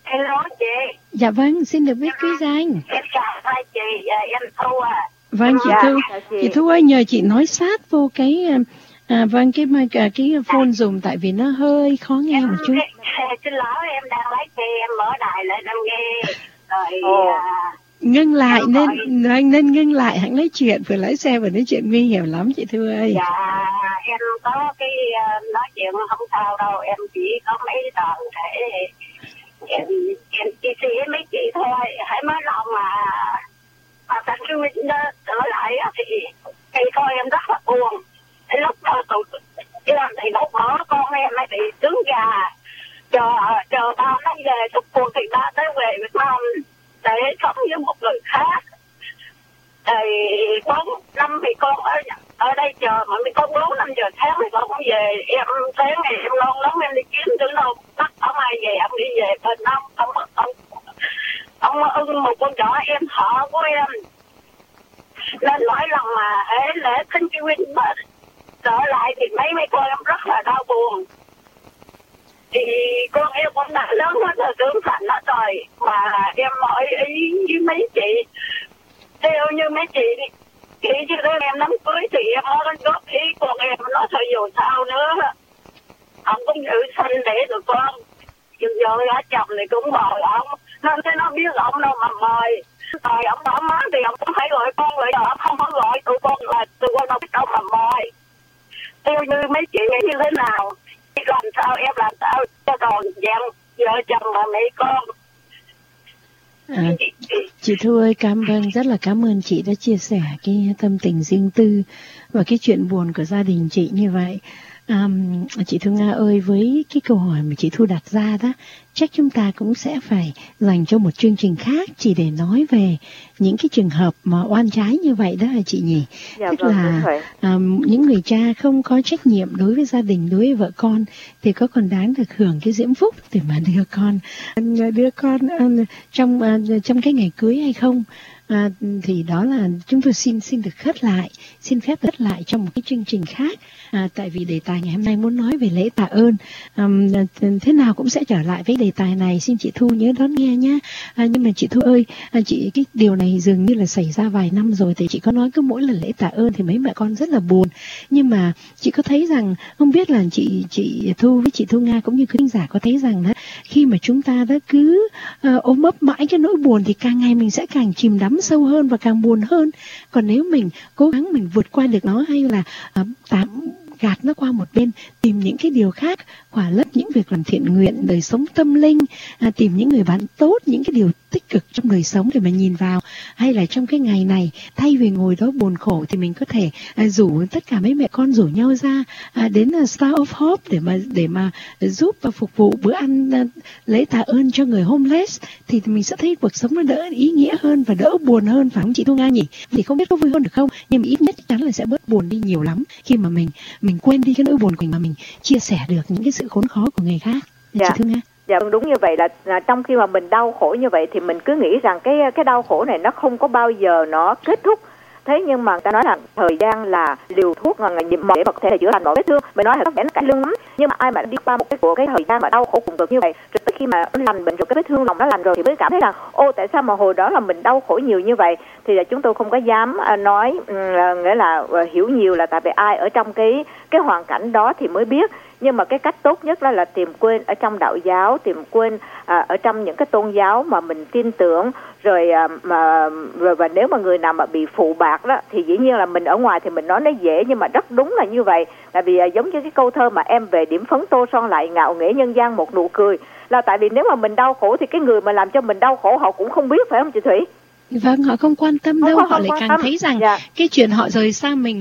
Hello chị. Dạ vâng, xin được biết quý danh. Em chào hai chị, em Thu à. Vâng chị Thu. Chị Thu ơi, nhờ chị nói sát vô cái vâng cái phone dùng, tại vì nó hơi khó nghe một chút. Xin lỗi, em đang lái xe, em mở đài lên em nghe. Rồi ngưng lại nên ngưng lại, hãng nói chuyện, vừa lái xe vừa nói chuyện nguy hiểm lắm chị Thu ơi. Dạ, em có cái nói chuyện không sao đâu, em chỉ có mấy đoạn để em chia sẻ với mấy chị thôi. Hãy mới lòng mà Thành Sư Minh trở lại thì coi em rất là buồn. Lúc đó thì lúc đó con em lại bị trứng gà, chờ ba nó về tục cuộc thì ba tới về Việt Nam để sống với một người khác. Thì 4 năm thì con ở đây chờ, mà mình con 4-5 giờ sáng thì con cũng về. Em sáng ngày em lo lắm, em đi kiếm từ đâu bắt ông ai về, ông đi về bên ông ưng một con nhỏ em thọ của em. Nên mỗi lần mà lễ Thánh Chúa Vinh trở lại thì mấy con em rất là đau buồn. Thì con em cũng đã lớn hết rồi, trưởng thành hết rồi, mà em hỏi ý với mấy chị, theo như mấy chị chị chứ em đám cưới thì em nói góp ý con em, nó thôi dù sao nữa ông cũng giữ sinh để tụi con, giờ ở chồng thì cũng mời ông, nên thế nó biết ông đâu mà mời. Rồi ông bỏ má thì ông cũng phải gọi con lại, ông không có gọi tụi con là tụi con đâu biết đâu mà mời. Theo như mấy chị nghĩ như thế nào, làm sao em làm sao cho còn dạng vợ chồng và mẹ con. Chị Thu ơi, rất là cảm ơn chị đã chia sẻ cái tâm tình riêng tư và cái chuyện buồn của gia đình chị như vậy. Chị Thu Nga ơi, với cái câu hỏi mà chị Thu đặt ra đó, chắc chúng ta cũng sẽ phải dành cho một chương trình khác chỉ để nói về những cái trường hợp mà oan trái như vậy đó hả chị nhỉ? Dạ, tức là những người cha không có trách nhiệm đối với gia đình, đối với vợ con thì có còn đáng được hưởng cái diễm phúc để mà đưa con trong cái ngày cưới hay không? Thì đó là chúng tôi xin được xin phép khất lại trong một cái chương trình khác, tại vì đề tài ngày hôm nay muốn nói về lễ tạ ơn. Thế nào cũng sẽ trở lại với đề tài này, xin chị Thu nhớ đón nghe nhé. Nhưng mà chị Thu ơi, chị cái điều này dường như là xảy ra vài năm rồi, thì chị có nói cứ mỗi lần lễ tạ ơn thì mấy mẹ con rất là buồn. Nhưng mà chị có thấy rằng, không biết là chị Thu với chị Thu Nga cũng như khán giả có thấy rằng đó, khi mà chúng ta đã cứ ôm ấp mãi cái nỗi buồn thì càng ngày mình sẽ càng chìm đắm sâu hơn và càng buồn hơn. Còn nếu mình cố gắng mình vượt qua được nó, hay là tạm gạt nó qua một bên, tìm những cái điều khác, khỏa lấp những việc làm thiện nguyện, đời sống tâm linh, tìm những người bạn tốt, những cái điều tích cực trong đời sống để mà nhìn vào. Hay là trong cái ngày này, thay vì ngồi đó buồn khổ thì mình có thể rủ tất cả mấy mẹ con rủ nhau ra đến Star of Hope để mà giúp và phục vụ bữa ăn lễ tạ ơn cho người homeless, thì mình sẽ thấy cuộc sống nó đỡ ý nghĩa hơn và đỡ buồn hơn, phải không chị Thu Nga nhỉ? Thì không biết có vui hơn được không, nhưng mà ít nhất chắc chắn là sẽ bớt buồn đi nhiều lắm khi mà mình quên đi cái nỗi buồn của mình mà mình chia sẻ được những cái sự khốn khó của người khác. Chị Thu Nga. Dạ đúng như vậy, là trong khi mà mình đau khổ như vậy thì mình cứ nghĩ rằng cái đau khổ này nó không có bao giờ nó kết thúc. Thế nhưng mà ta nói là thời gian là liều thuốc mà nhiệm màu để mà có thể là chữa lành mọi vết thương. Mình nói là có vẻ nó cãi lưng lắm, nhưng mà ai mà đi qua một cái thời gian mà đau khổ cùng cực như vậy, rồi tới khi mà nó lành bệnh rồi, cái vết thương lòng nó lành rồi thì mới cảm thấy rằng tại sao mà hồi đó là mình đau khổ nhiều như vậy. Thì là chúng tôi không có dám nói, nghĩa là hiểu nhiều, là tại vì ai ở trong cái hoàn cảnh đó thì mới biết. Nhưng mà cái cách tốt nhất là tìm quên ở trong đạo giáo, tìm quên ở trong những cái tôn giáo mà mình tin tưởng, rồi và nếu mà người nào mà bị phụ bạc đó thì dĩ nhiên là mình ở ngoài thì mình nói nó dễ, nhưng mà rất đúng là như vậy. Tại vì giống như cái câu thơ mà em về điểm phấn tô son lại, ngạo nghễ nhân gian một nụ cười, là tại vì nếu mà mình đau khổ thì cái người mà làm cho mình đau khổ họ cũng không biết, phải không chị Thủy? Vâng, họ không quan tâm đâu, họ lại càng thấy rằng cái chuyện họ rời xa mình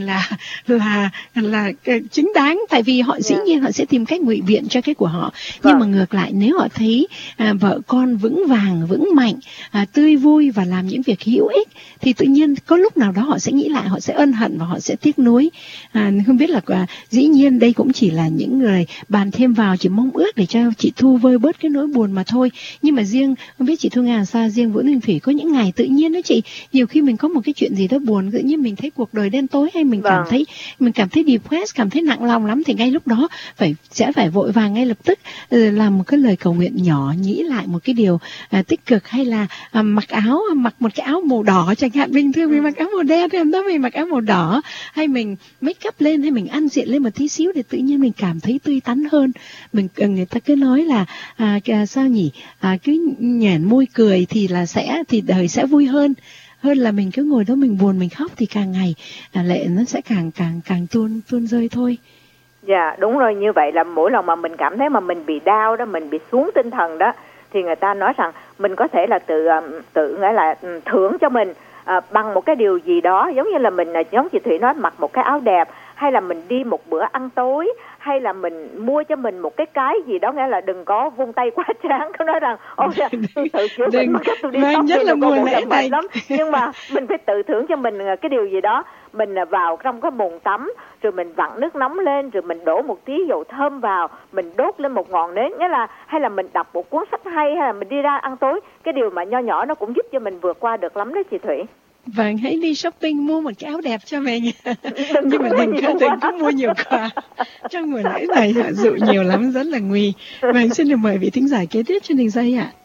là chính đáng, tại vì họ dĩ nhiên họ sẽ tìm cách ngụy biện cho cái của họ. Nhưng mà ngược lại, nếu họ thấy vợ con vững vàng, vững mạnh, tươi vui và làm những việc hữu ích, thì tự nhiên có lúc nào đó họ sẽ nghĩ lại, họ sẽ ân hận và họ sẽ tiếc nuối. Không biết là dĩ nhiên đây cũng chỉ là những người bàn thêm vào, chỉ mong ước để cho chị Thu vơi bớt cái nỗi buồn mà thôi. Nhưng mà riêng, không biết chị Thu Nga sao, riêng Vũ Linh Thủy có những ngày tự nhiên nhiên đó chị. Nhiều khi mình có một cái chuyện gì đó buồn, tự nhiên mình thấy cuộc đời đen tối, hay mình cảm thấy depressed, cảm thấy nặng lòng lắm, thì ngay lúc đó sẽ phải vội vàng ngay lập tức làm một cái lời cầu nguyện nhỏ, nghĩ lại một cái điều tích cực, hay là mặc một cái áo màu đỏ chẳng hạn. Bình thường mình mặc áo màu đen, thì hôm đó mình mặc áo màu đỏ, hay mình make up lên, hay mình ăn diện lên một tí xíu, để tự nhiên mình cảm thấy tươi tắn hơn. Người ta cứ nói là sao nhỉ, cứ nhoẻn môi cười thì đời sẽ vui hơn là mình cứ ngồi đó mình buồn mình khóc, thì càng ngày lệ nó sẽ càng tuôn rơi thôi. Dạ, đúng rồi. Như vậy là mỗi lần mà mình cảm thấy mà mình bị down đó, mình bị xuống tinh thần đó, thì người ta nói rằng mình có thể là tự nghĩa là thưởng cho mình bằng một cái điều gì đó, giống như là mình, giống chị Thủy nói, mặc một cái áo đẹp, hay là mình đi một bữa ăn tối, hay là mình mua cho mình một cái gì đó, nghĩa là đừng có vung tay quá tráng, có nói rằng ôi tôi tự chữa bệnh mà tôi đi tóc nhất là mùa lễ này lắm, nhưng mà mình phải tự thưởng cho mình cái điều gì đó. Mình vào trong cái bồn tắm, rồi mình vặn nước nóng lên, rồi mình đổ một tí dầu thơm vào, mình đốt lên một ngọn nến, nghĩa là hay là mình đọc một cuốn sách hay, hay là mình đi ra ăn tối. Cái điều mà nho nhỏ nó cũng giúp cho mình vượt qua được lắm đó chị Thủy. Vâng, hãy đi shopping mua một cái áo đẹp cho mình. Nhưng mà đừng có mua nhiều quá. Trong mùa lễ này hạ dụ nhiều lắm, rất là nguy. Vâng, xin được mời vị thính giả kế tiếp trên đường dây ạ.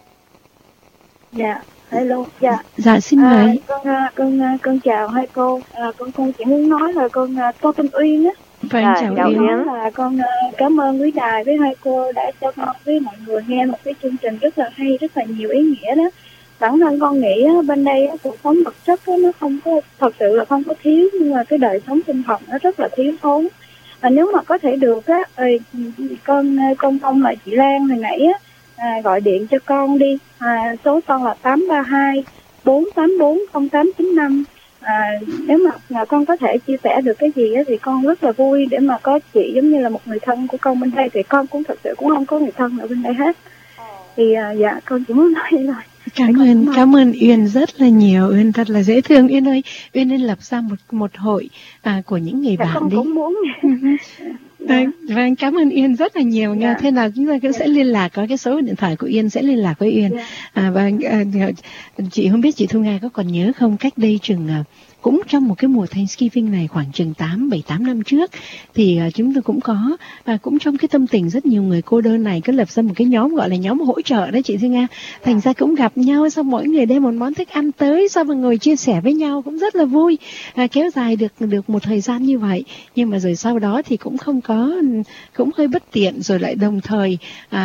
Dạ, hello. Dạ, xin mời. Con chào hai cô. Con chỉ muốn nói là con tên Uyên á. Vâng, chào Uyên. Là con cảm ơn quý đài với hai cô đã cho con với mọi người nghe một cái chương trình rất là hay, rất là nhiều ý nghĩa đó. Bản thân con nghĩ bên đây cuộc sống vật chất nó không có, thật sự là không có thiếu, nhưng mà cái đời sống tinh thần nó rất là thiếu thốn. Và nếu mà có thể được con mong là chị Lan hồi nãy gọi điện cho con đi, số con là 832 484 0895. Nếu mà con có thể chia sẻ được cái gì thì con rất là vui, để mà có chị giống như là một người thân của con bên đây, thì con cũng thật sự cũng không có người thân ở bên đây hết. Thì dạ, con chỉ muốn nói vậy thôi. Cảm ơn Uyên rất là nhiều. Uyên thật là dễ thương. Uyên ơi, Uyên nên lập ra một hội của những người bạn đi. Cũng muốn. Vâng, cảm ơn Uyên rất là nhiều nha. Thế nào chúng ta cũng sẽ liên lạc, có cái số điện thoại của Uyên sẽ liên lạc với Uyên. Chị không biết chị Thu Nga có còn nhớ không, cách đây chừng cũng trong một cái mùa Thanksgiving này, khoảng chừng 7-8 năm trước, thì chúng tôi cũng có cũng trong cái tâm tình rất nhiều người cô đơn này cứ lập ra một cái nhóm gọi là nhóm hỗ trợ đấy chị Thu Nga. Thành ra cũng gặp nhau, xong mỗi người đem một món thức ăn tới, xong rồi ngồi chia sẻ với nhau cũng rất là vui. Kéo dài được một thời gian như vậy, nhưng mà rồi sau đó thì cũng không có, cũng hơi bất tiện, rồi lại đồng thời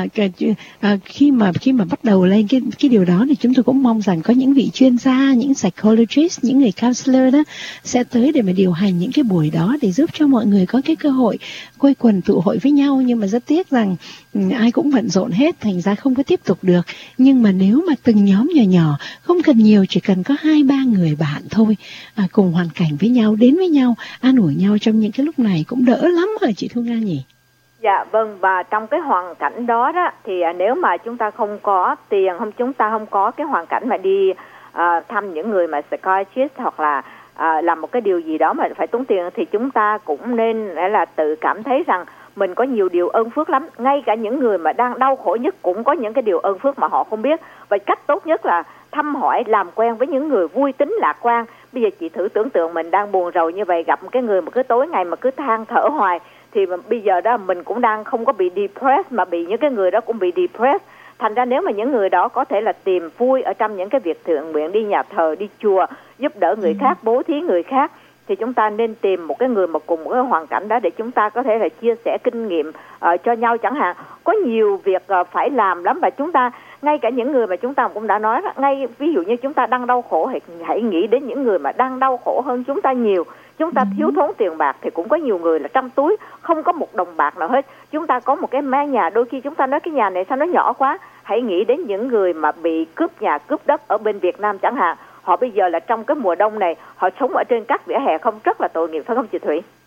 khi mà bắt đầu lên cái điều đó, thì chúng tôi cũng mong rằng có những vị chuyên gia, những psychologist, những người counselor đó sẽ tới để mà điều hành những cái buổi đó, để giúp cho mọi người có cái cơ hội quây quần tụ hội với nhau. Nhưng mà rất tiếc rằng ai cũng bận rộn hết, thành ra không có tiếp tục được. Nhưng mà nếu mà từng nhóm nhỏ nhỏ, không cần nhiều, chỉ cần có 2-3 người bạn thôi, cùng hoàn cảnh với nhau, đến với nhau, an ủi nhau trong những cái lúc này cũng đỡ lắm hả chị Thu Nga nhỉ? Dạ vâng, và trong cái hoàn cảnh đó thì nếu mà chúng ta không có tiền, chúng ta không có cái hoàn cảnh mà đi thăm những người mà psychiatrist, hoặc là làm một cái điều gì đó mà phải tốn tiền, thì chúng ta cũng nên là tự cảm thấy rằng mình có nhiều điều ơn phước lắm. Ngay cả những người mà đang đau khổ nhất cũng có những cái điều ơn phước mà họ không biết. Và cách tốt nhất là thăm hỏi, làm quen với những người vui tính lạc quan. Bây giờ chị thử tưởng tượng mình đang buồn rầu như vậy, gặp một cái người mà cứ tối ngày mà cứ than thở hoài, thì bây giờ đó mình cũng đang không có bị depressed, mà bị những cái người đó cũng bị depressed. Thành ra nếu mà những người đó có thể là tìm vui ở trong những cái việc thiện nguyện, đi nhà thờ, đi chùa, giúp đỡ người khác, bố thí người khác, thì chúng ta nên tìm một cái người mà cùng một cái hoàn cảnh đó, để chúng ta có thể là chia sẻ kinh nghiệm cho nhau chẳng hạn. Có nhiều việc phải làm lắm, và chúng ta, ngay cả những người mà chúng ta cũng đã nói đó, ngay ví dụ như chúng ta đang đau khổ, hãy nghĩ đến những người mà đang đau khổ hơn chúng ta nhiều. Chúng ta thiếu thốn tiền bạc thì cũng có nhiều người là trong túi không có một đồng bạc nào hết. Chúng ta có một cái mái nhà, đôi khi chúng ta nói cái nhà này sao nó nhỏ quá. Hãy nghĩ đến những người mà bị cướp nhà, cướp đất ở bên Việt Nam chẳng hạn. Họ bây giờ là trong cái mùa đông này, họ sống ở trên các vỉa hè không, rất là tội nghiệp, phải không chị Thủy?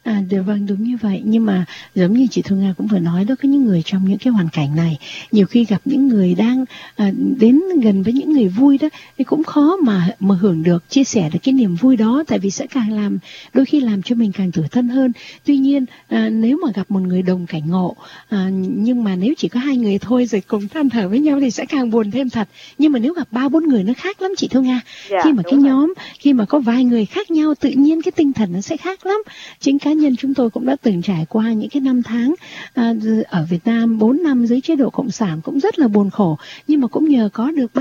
Vâng, đúng như vậy. Nhưng mà giống như chị Thu Nga cũng vừa nói đó, có những người trong những cái hoàn cảnh này, nhiều khi gặp những người đang đến gần với những người vui đó, thì cũng khó mà hưởng được, chia sẻ được cái niềm vui đó, tại vì sẽ càng đôi khi làm cho mình càng tủi thân hơn. Tuy nhiên nếu mà gặp một người đồng cảnh ngộ, nhưng mà nếu chỉ có hai người thôi rồi cùng than thở với nhau thì sẽ càng buồn thêm thật. Nhưng mà nếu gặp 3-4 người nó khác lắm chị Thu Nga. Khi mà cái nhóm, khi mà có vài người khác nhau, tự nhiên cái tinh thần nó sẽ khác lắm. Chính cá nhân chúng tôi cũng đã từng trải qua những cái năm tháng ở Việt Nam 4 năm dưới chế độ cộng sản cũng rất là buồn khổ, nhưng mà cũng nhờ có được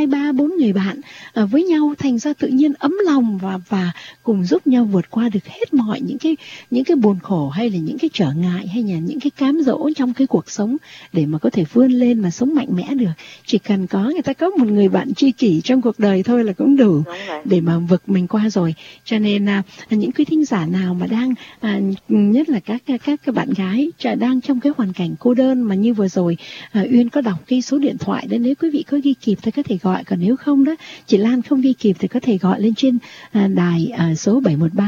4 người bạn với nhau, thành ra tự nhiên ấm lòng và cùng giúp nhau vượt qua được hết mọi những cái buồn khổ, hay là những cái trở ngại, hay là những cái cám dỗ trong cái cuộc sống, để mà có thể vươn lên mà sống mạnh mẽ được. Chỉ cần người ta có một người bạn tri kỷ trong cuộc đời thôi là cũng đủ để mà vực mình qua rồi. Cho nên những quý thính giả nào mà đang nhất là các bạn gái đang trong cái hoàn cảnh cô đơn mà như vừa rồi Uyên có đọc cái số điện thoại đó, nếu quý vị có ghi kịp thì có thể gọi, còn nếu không đó, chị Lan không ghi kịp thì có thể gọi lên trên đài số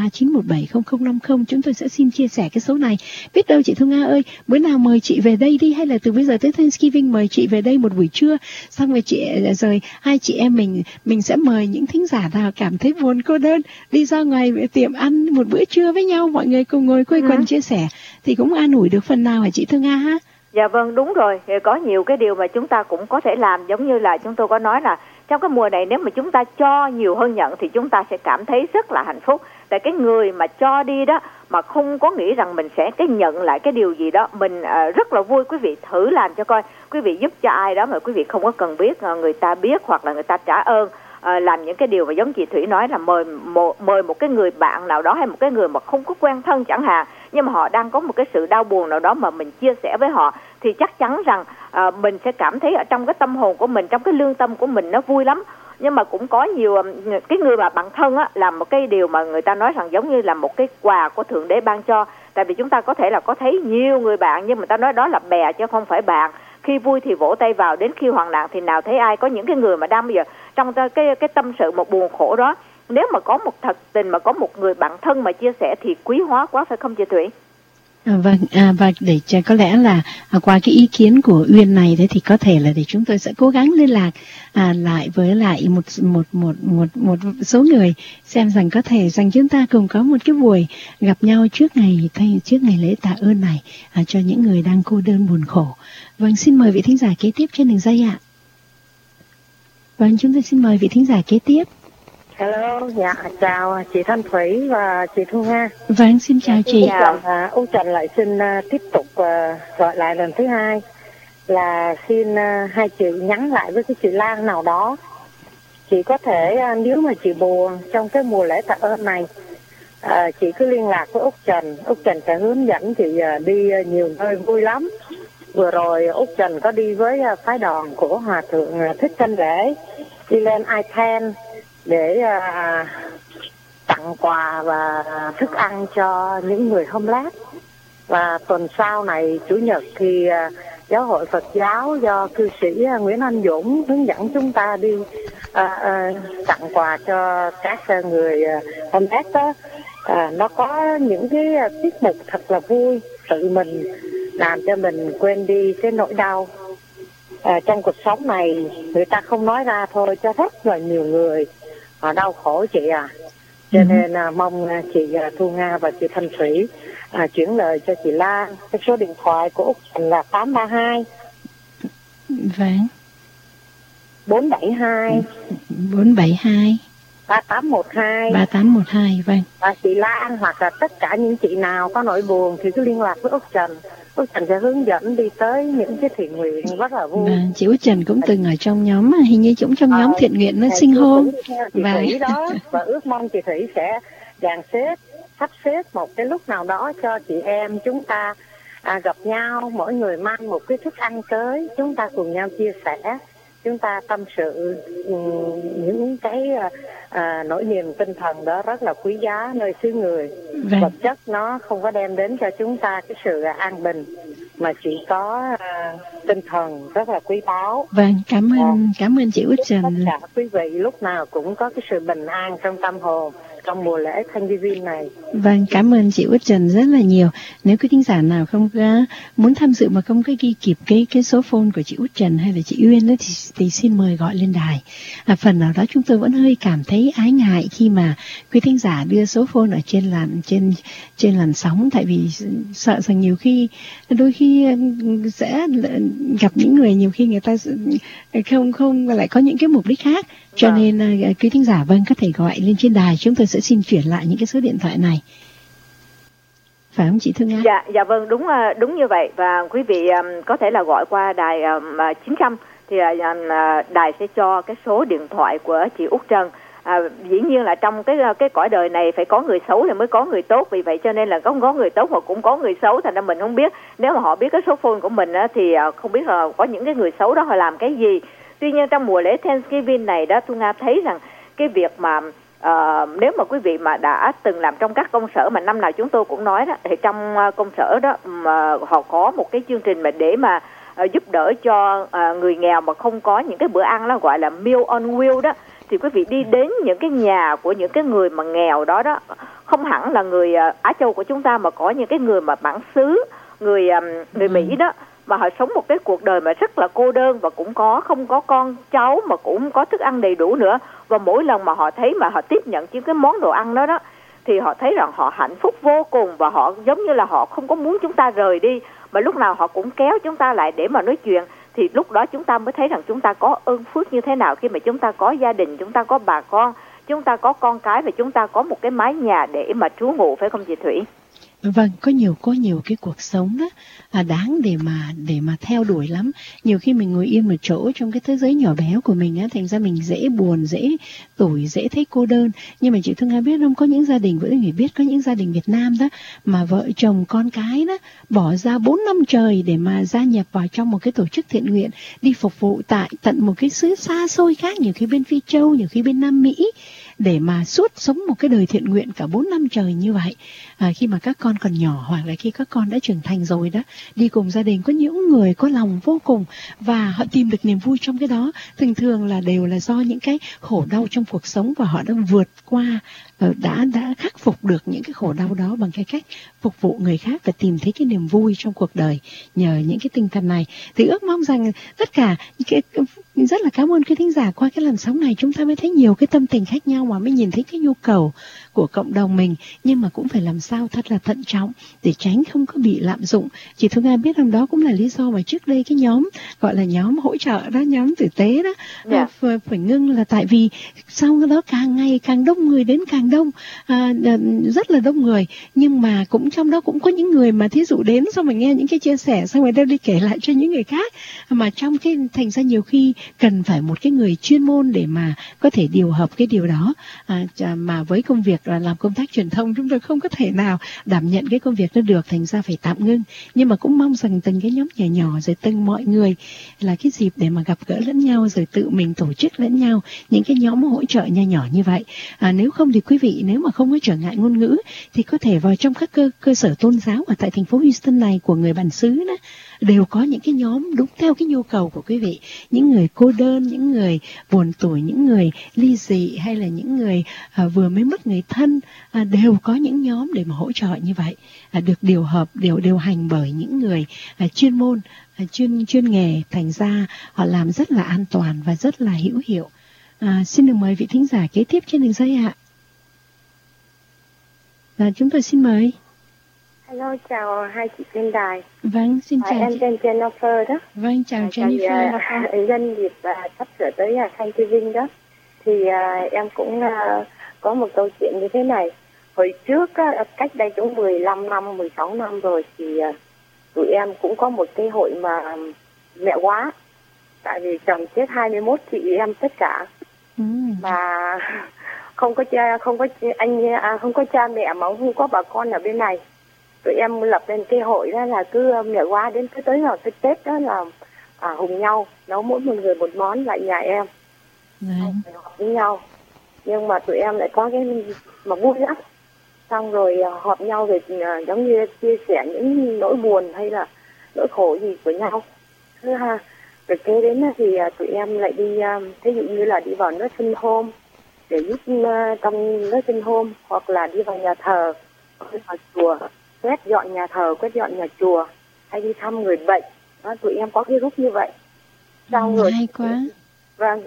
713-917-0050. Chúng tôi sẽ xin chia sẻ cái số này. Biết đâu chị Thu Nga ơi, bữa nào mời chị về đây đi, hay là từ bây giờ tới Thanksgiving mời chị về đây một buổi trưa, xong rồi hai chị em mình sẽ mời những thính giả nào cảm thấy buồn cô đơn đi ra ngoài tiệm ăn một bữa trưa với nhau, mọi người cùng ngồi quây quần chia sẻ thì cũng an ủi được phần nào hả chị Thu Nga ha? Dạ vâng, đúng rồi. Có nhiều cái điều mà chúng ta cũng có thể làm, giống như là chúng tôi có nói là trong cái mùa này nếu mà chúng ta cho nhiều hơn nhận thì chúng ta sẽ cảm thấy rất là hạnh phúc. Tại cái người mà cho đi đó mà không có nghĩ rằng mình sẽ nhận lại cái điều gì đó, mình rất là vui. Quý vị thử làm cho coi, quý vị giúp cho ai đó mà quý vị không có cần biết, người ta biết hoặc là người ta trả ơn. Làm những cái điều mà giống chị Thủy nói là mời một cái người bạn nào đó, hay một cái người mà không có quen thân chẳng hạn, nhưng mà họ đang có một cái sự đau buồn nào đó mà mình chia sẻ với họ, thì chắc chắn rằng mình sẽ cảm thấy ở trong cái tâm hồn của mình, trong cái lương tâm của mình nó vui lắm. Nhưng mà cũng có nhiều cái người mà bạn thân á, là một cái điều mà người ta nói rằng giống như là một cái quà của Thượng Đế ban cho. Tại vì chúng ta có thể là có thấy nhiều người bạn, nhưng mà ta nói đó là bè chứ không phải bạn. Khi vui thì vỗ tay vào, đến khi hoạn nạn thì nào thấy ai. Có những cái người mà đang bây giờ trong cái tâm sự một buồn khổ đó, nếu mà có một thật tình mà có một người bạn thân mà chia sẻ thì quý hóa quá, phải không chị Thủy? Vâng, và để có lẽ là qua cái ý kiến của Uyên này đấy, thì có thể là để chúng tôi sẽ cố gắng liên lạc lại với lại một số người, xem rằng có thể rằng chúng ta cùng có một cái buổi gặp nhau trước ngày lễ tạ ơn này cho những người đang cô đơn buồn khổ. Vâng, xin mời vị thính giả kế tiếp trên đường dây ạ. Vâng, chúng tôi xin mời vị thính giả kế tiếp. Hello, dạ, chào chị Thanh Thủy và chị Thu Nga. Vâng, xin chào chị. Ông Trần lại xin tiếp tục gọi lại lần thứ hai, là xin hai chị nhắn lại với cái chị Lan nào đó. Chị có thể nếu mà chị buồn trong cái mùa lễ tạ ơn này, chị cứ liên lạc với Úc Trần. Úc Trần sẽ hướng dẫn chị đi nhiều nơi vui lắm. Vừa rồi Úc Trần có đi với phái đoàn của Hòa Thượng Thích Thanh Lễ, đi lên Itan để tặng quà và thức ăn cho những người homeless. Và tuần sau này Chủ nhật thì Giáo hội Phật giáo do cư sĩ Nguyễn Anh Dũng hướng dẫn chúng ta đi tặng quà cho các người homeless đó. Nó có những cái tiết mục thật là vui, tự mình làm cho mình quên đi cái nỗi đau. Trong cuộc sống này người ta không nói ra thôi, cho rất là nhiều người họ đau khổ chị à. Cho nên mong chị Thu Nga và chị Thanh Thủy chuyển lời cho chị Lan. Cái số điện thoại của Úc là 832 vâng 472 3812 vâng. Và chị Lan hoặc là tất cả những chị nào có nỗi buồn thì cứ liên lạc với Úc Trần. Úc Trần sẽ hướng dẫn đi tới những cái thiện nguyện rất là vui. Chị Úc Trần cũng từng ở trong nhóm, hình như cũng trong nhóm thiện nguyện nó sinh hôn. Chị Thủy đó, và ước mong chị Thủy sẽ sắp xếp một cái lúc nào đó cho chị em chúng ta gặp nhau, mỗi người mang một cái thức ăn tới, chúng ta cùng nhau chia sẻ, chúng ta tâm sự những cái nỗi niềm tinh thần đó rất là quý giá nơi xứ người. Vật chất nó không có đem đến cho chúng ta cái sự an bình, mà chỉ có tinh thần rất là quý báu. Vâng, cảm ơn chị Út Trần. Tất cả quý vị lúc nào cũng có cái sự bình an trong tâm hồn, trong mùa lễ Thanksgiving này. Vâng, cảm ơn chị Út Trần rất là nhiều. Nếu quý thính giả nào không có muốn tham dự mà không có ghi kịp cái số phone của chị Út Trần hay là chị Uyên đó thì xin mời gọi lên đài. Phần nào đó chúng tôi vẫn hơi cảm thấy ái ngại khi mà quý thính giả đưa số phone ở trên làn sóng, tại vì sợ rằng nhiều khi đôi khi sẽ gặp những người nhiều khi người ta không lại có những cái mục đích khác. Cho nên quý thính giả có thể gọi lên trên đài, chúng tôi sẽ xin chuyển lại những cái số điện thoại này. Phải không chị Thương Nga? Dạ vâng, đúng như vậy. Và quý vị có thể là gọi qua đài 900 thì đài sẽ cho cái số điện thoại của chị Út Trần. Dĩ nhiên là trong cái cõi đời này phải có người xấu thì mới có người tốt, vì vậy cho nên là không có người tốt mà cũng có người xấu, thành ra mình không biết. Nếu mà họ biết cái số phone của mình thì không biết là có những cái người xấu đó họ làm cái gì. Tuy nhiên trong mùa lễ Thanksgiving này đó, Thu Nga thấy rằng cái việc mà nếu mà quý vị mà đã từng làm trong các công sở mà năm nào chúng tôi cũng nói đó, thì trong công sở đó mà họ có một cái chương trình mà để mà giúp đỡ cho người nghèo mà không có những cái bữa ăn, nó gọi là Meal on Wheels đó, thì quý vị đi đến những cái nhà của những cái người mà nghèo đó không hẳn là người Á Châu của chúng ta mà có những cái người mà bản xứ, người Mỹ đó, mà họ sống một cái cuộc đời mà rất là cô đơn và cũng không có con cháu mà cũng có thức ăn đầy đủ nữa. Và mỗi lần mà họ thấy mà họ tiếp nhận những cái món đồ ăn đó thì họ thấy rằng họ hạnh phúc vô cùng, và họ giống như là họ không có muốn chúng ta rời đi, mà lúc nào họ cũng kéo chúng ta lại để mà nói chuyện. Thì lúc đó chúng ta mới thấy rằng chúng ta có ơn phước như thế nào khi mà chúng ta có gia đình, chúng ta có bà con, chúng ta có con cái và chúng ta có một cái mái nhà để mà trú ngụ, phải không chị Thủy? Vâng, có nhiều cái cuộc sống đó đáng để mà theo đuổi lắm. Nhiều khi mình ngồi yên một chỗ trong cái thế giới nhỏ bé của mình á, thành ra mình dễ buồn, dễ tủi, dễ thấy cô đơn. Nhưng mà chị Thương Nga biết không, có những gia đình, vẫn người biết có những gia đình Việt Nam đó mà vợ chồng con cái đó bỏ ra 4 năm trời để mà gia nhập vào trong một cái tổ chức thiện nguyện, đi phục vụ tại tận một cái xứ xa xôi khác, nhiều khi bên Phi Châu, nhiều khi bên Nam Mỹ, để mà suốt sống một cái đời thiện nguyện cả 4 năm trời như vậy. Khi mà các con còn nhỏ hoặc là khi các con đã trưởng thành rồi đó, đi cùng gia đình, có những người có lòng vô cùng và họ tìm được niềm vui trong cái đó. Thường là đều là do những cái khổ đau trong cuộc sống và họ đã vượt qua, đã khắc phục được những cái khổ đau đó bằng cái cách phục vụ người khác và tìm thấy cái niềm vui trong cuộc đời nhờ những cái tinh thần này. Thì ước mong rằng tất cả rất là cảm ơn quý thính giả, qua cái làn sóng này chúng ta mới thấy nhiều cái tâm tình khác nhau mà mới nhìn thấy cái nhu cầu của cộng đồng mình, nhưng mà cũng phải làm sao thật là thận trọng để tránh không có bị lạm dụng. Chị Thu Nga biết rằng đó cũng là lý do mà trước đây cái nhóm gọi là nhóm hỗ trợ đó, nhóm tử tế đó, phải ngưng, là tại vì sau đó càng ngày càng đông người đến càng đông, rất là đông người, nhưng mà cũng trong đó cũng có những người mà thí dụ đến xong rồi nghe những cái chia sẻ xong rồi đem đi kể lại cho những người khác, mà trong cái thành ra nhiều khi cần phải một cái người chuyên môn để mà có thể điều hợp cái điều đó, mà với công việc là làm công tác truyền thông chúng tôi không có thể nào đảm nhận cái công việc đó được, thành ra phải tạm ngưng. Nhưng mà cũng mong rằng từng cái nhóm nhỏ nhỏ rồi từng mọi người là cái dịp để mà gặp gỡ lẫn nhau, rồi tự mình tổ chức lẫn nhau những cái nhóm hỗ trợ nhỏ nhỏ như vậy. Nếu không thì quý vị, nếu mà không có trở ngại ngôn ngữ thì có thể vào trong các cơ sở tôn giáo ở tại thành phố Houston này của người bản xứ đó, đều có những cái nhóm đúng theo cái nhu cầu của quý vị. Những người cô đơn, những người buồn tủi, những người ly dị, hay là những người vừa mới mất người thân, đều có những nhóm để mà hỗ trợ như vậy, được điều hành bởi những người chuyên môn, chuyên nghề, thành ra họ làm rất là an toàn và rất là hữu hiệu. Xin được mời vị thính giả kế tiếp trên đường dây ạ. Chúng tôi xin mời. Hello, chào hai chị trên đài. Vâng, xin chào. Em tên Jennifer đó. Vâng, chào Jennifer. Nhân dịp sắp sửa tới Thanksgiving đó, thì em cũng có một câu chuyện như thế này. Hồi trước, cách đây cũng 15 năm, 16 năm rồi, thì tụi em cũng có một cái hội mà mẹ quá. Tại vì chồng chết 21 chị em tất cả. Và không có cha mẹ mà không có bà con ở bên này. Tụi em lập lên cái hội đó là cứ mẹ quá đến tới vào cái Tết đó là hùng nhau nấu mỗi một người một món lại nhà em, họp với nhau. Nhưng mà tụi em lại có cái mà vui lắm, xong rồi họp nhau rồi giống như chia sẻ những nỗi buồn hay là nỗi khổ gì của nhau. Rồi kế đến thì tụi em lại đi, ví dụ như là đi vào nursing home, để giúp trong nursing home, hoặc là đi vào nhà thờ, đi vào chùa, quét dọn nhà thờ, quét dọn nhà chùa, hay đi thăm người bệnh. Đó, tụi em có cái group như vậy. Xong rồi hay quá. Vâng,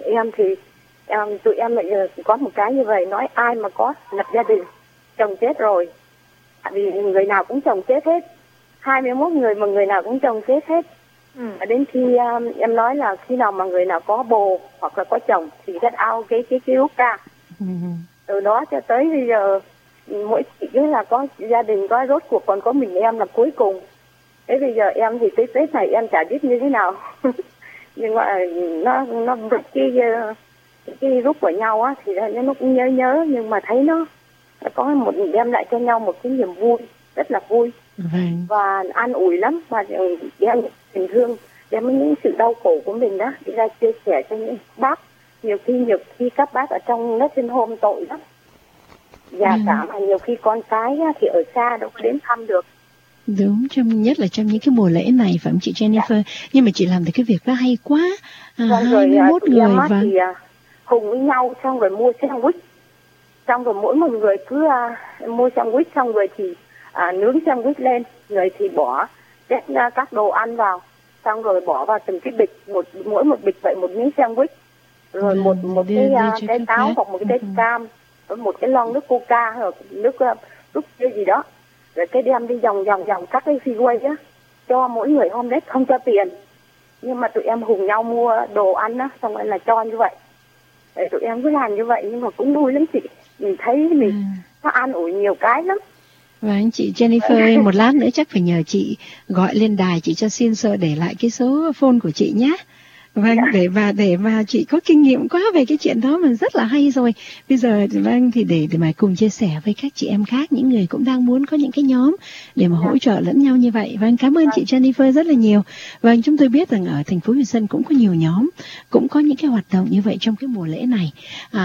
tụi em lại có một cái như vậy, nói ai mà có lập gia đình, chồng chết rồi, vì người nào cũng chồng chết hết, 21 người mà người nào cũng chồng chết hết. Đến khi em nói là khi nào mà người nào có bồ hoặc là có chồng thì get out cái group ra. Từ đó cho tới bây giờ mỗi chị cứ là có gia đình, có rốt cuộc còn có mình em là cuối cùng. Thế bây giờ em thì tới Tết này em chả biết như thế nào. Nhưng mà nó cái group của nhau á thì nó cũng nhớ, nhưng mà thấy nó có đem lại cho nhau một cái niềm vui, rất là vui. Và an ủi lắm, và đem tình thương, đem những sự đau khổ của mình đó đi ra chia sẻ cho những bác. Nhiều khi các bác ở trong nursing home tội lắm, và cả mà nhiều khi con cái thì ở xa đâu có đến thăm được. Đúng, nhất là trong những cái mùa lễ này, phải không chị Jennifer? Nhưng mà chị làm được cái việc đó hay quá. 21 người và thì hùng với nhau, xong rồi mua sandwich, xong rồi mỗi một người cứ mua sandwich, xong rồi thì nướng sandwich lên, người thì bỏ các đồ ăn vào, xong rồi bỏ vào từng cái bịch, mỗi một bịch vậy một miếng sandwich, rồi một cái táo hoặc một cái trái cam, một cái lon nước coca hoặc nước gì đó, rồi cái đem đi vòng các cái freeway á, cho mỗi người homeless, không cho tiền, nhưng mà tụi em hùng nhau mua đồ ăn á, xong rồi là cho như vậy. Để tụi em cứ làm như vậy, nhưng mà cũng vui lắm chị, mình thấy mình nó an ủi nhiều cái lắm. Và anh chị Jennifer ơi, một lát nữa chắc phải nhờ chị gọi lên đài, chị cho xin sơ để lại cái số phone của chị nhé. Vâng, để mà chị có kinh nghiệm quá về cái chuyện đó mà rất là hay rồi. Bây giờ vâng thì để mà cùng chia sẻ với các chị em khác, những người cũng đang muốn có những cái nhóm để mà hỗ trợ lẫn nhau như vậy. Vâng, cảm ơn chị Jennifer rất là nhiều. Vâng, chúng tôi biết rằng ở thành phố Huy Xuân cũng có nhiều nhóm, cũng có những cái hoạt động như vậy trong cái mùa lễ này.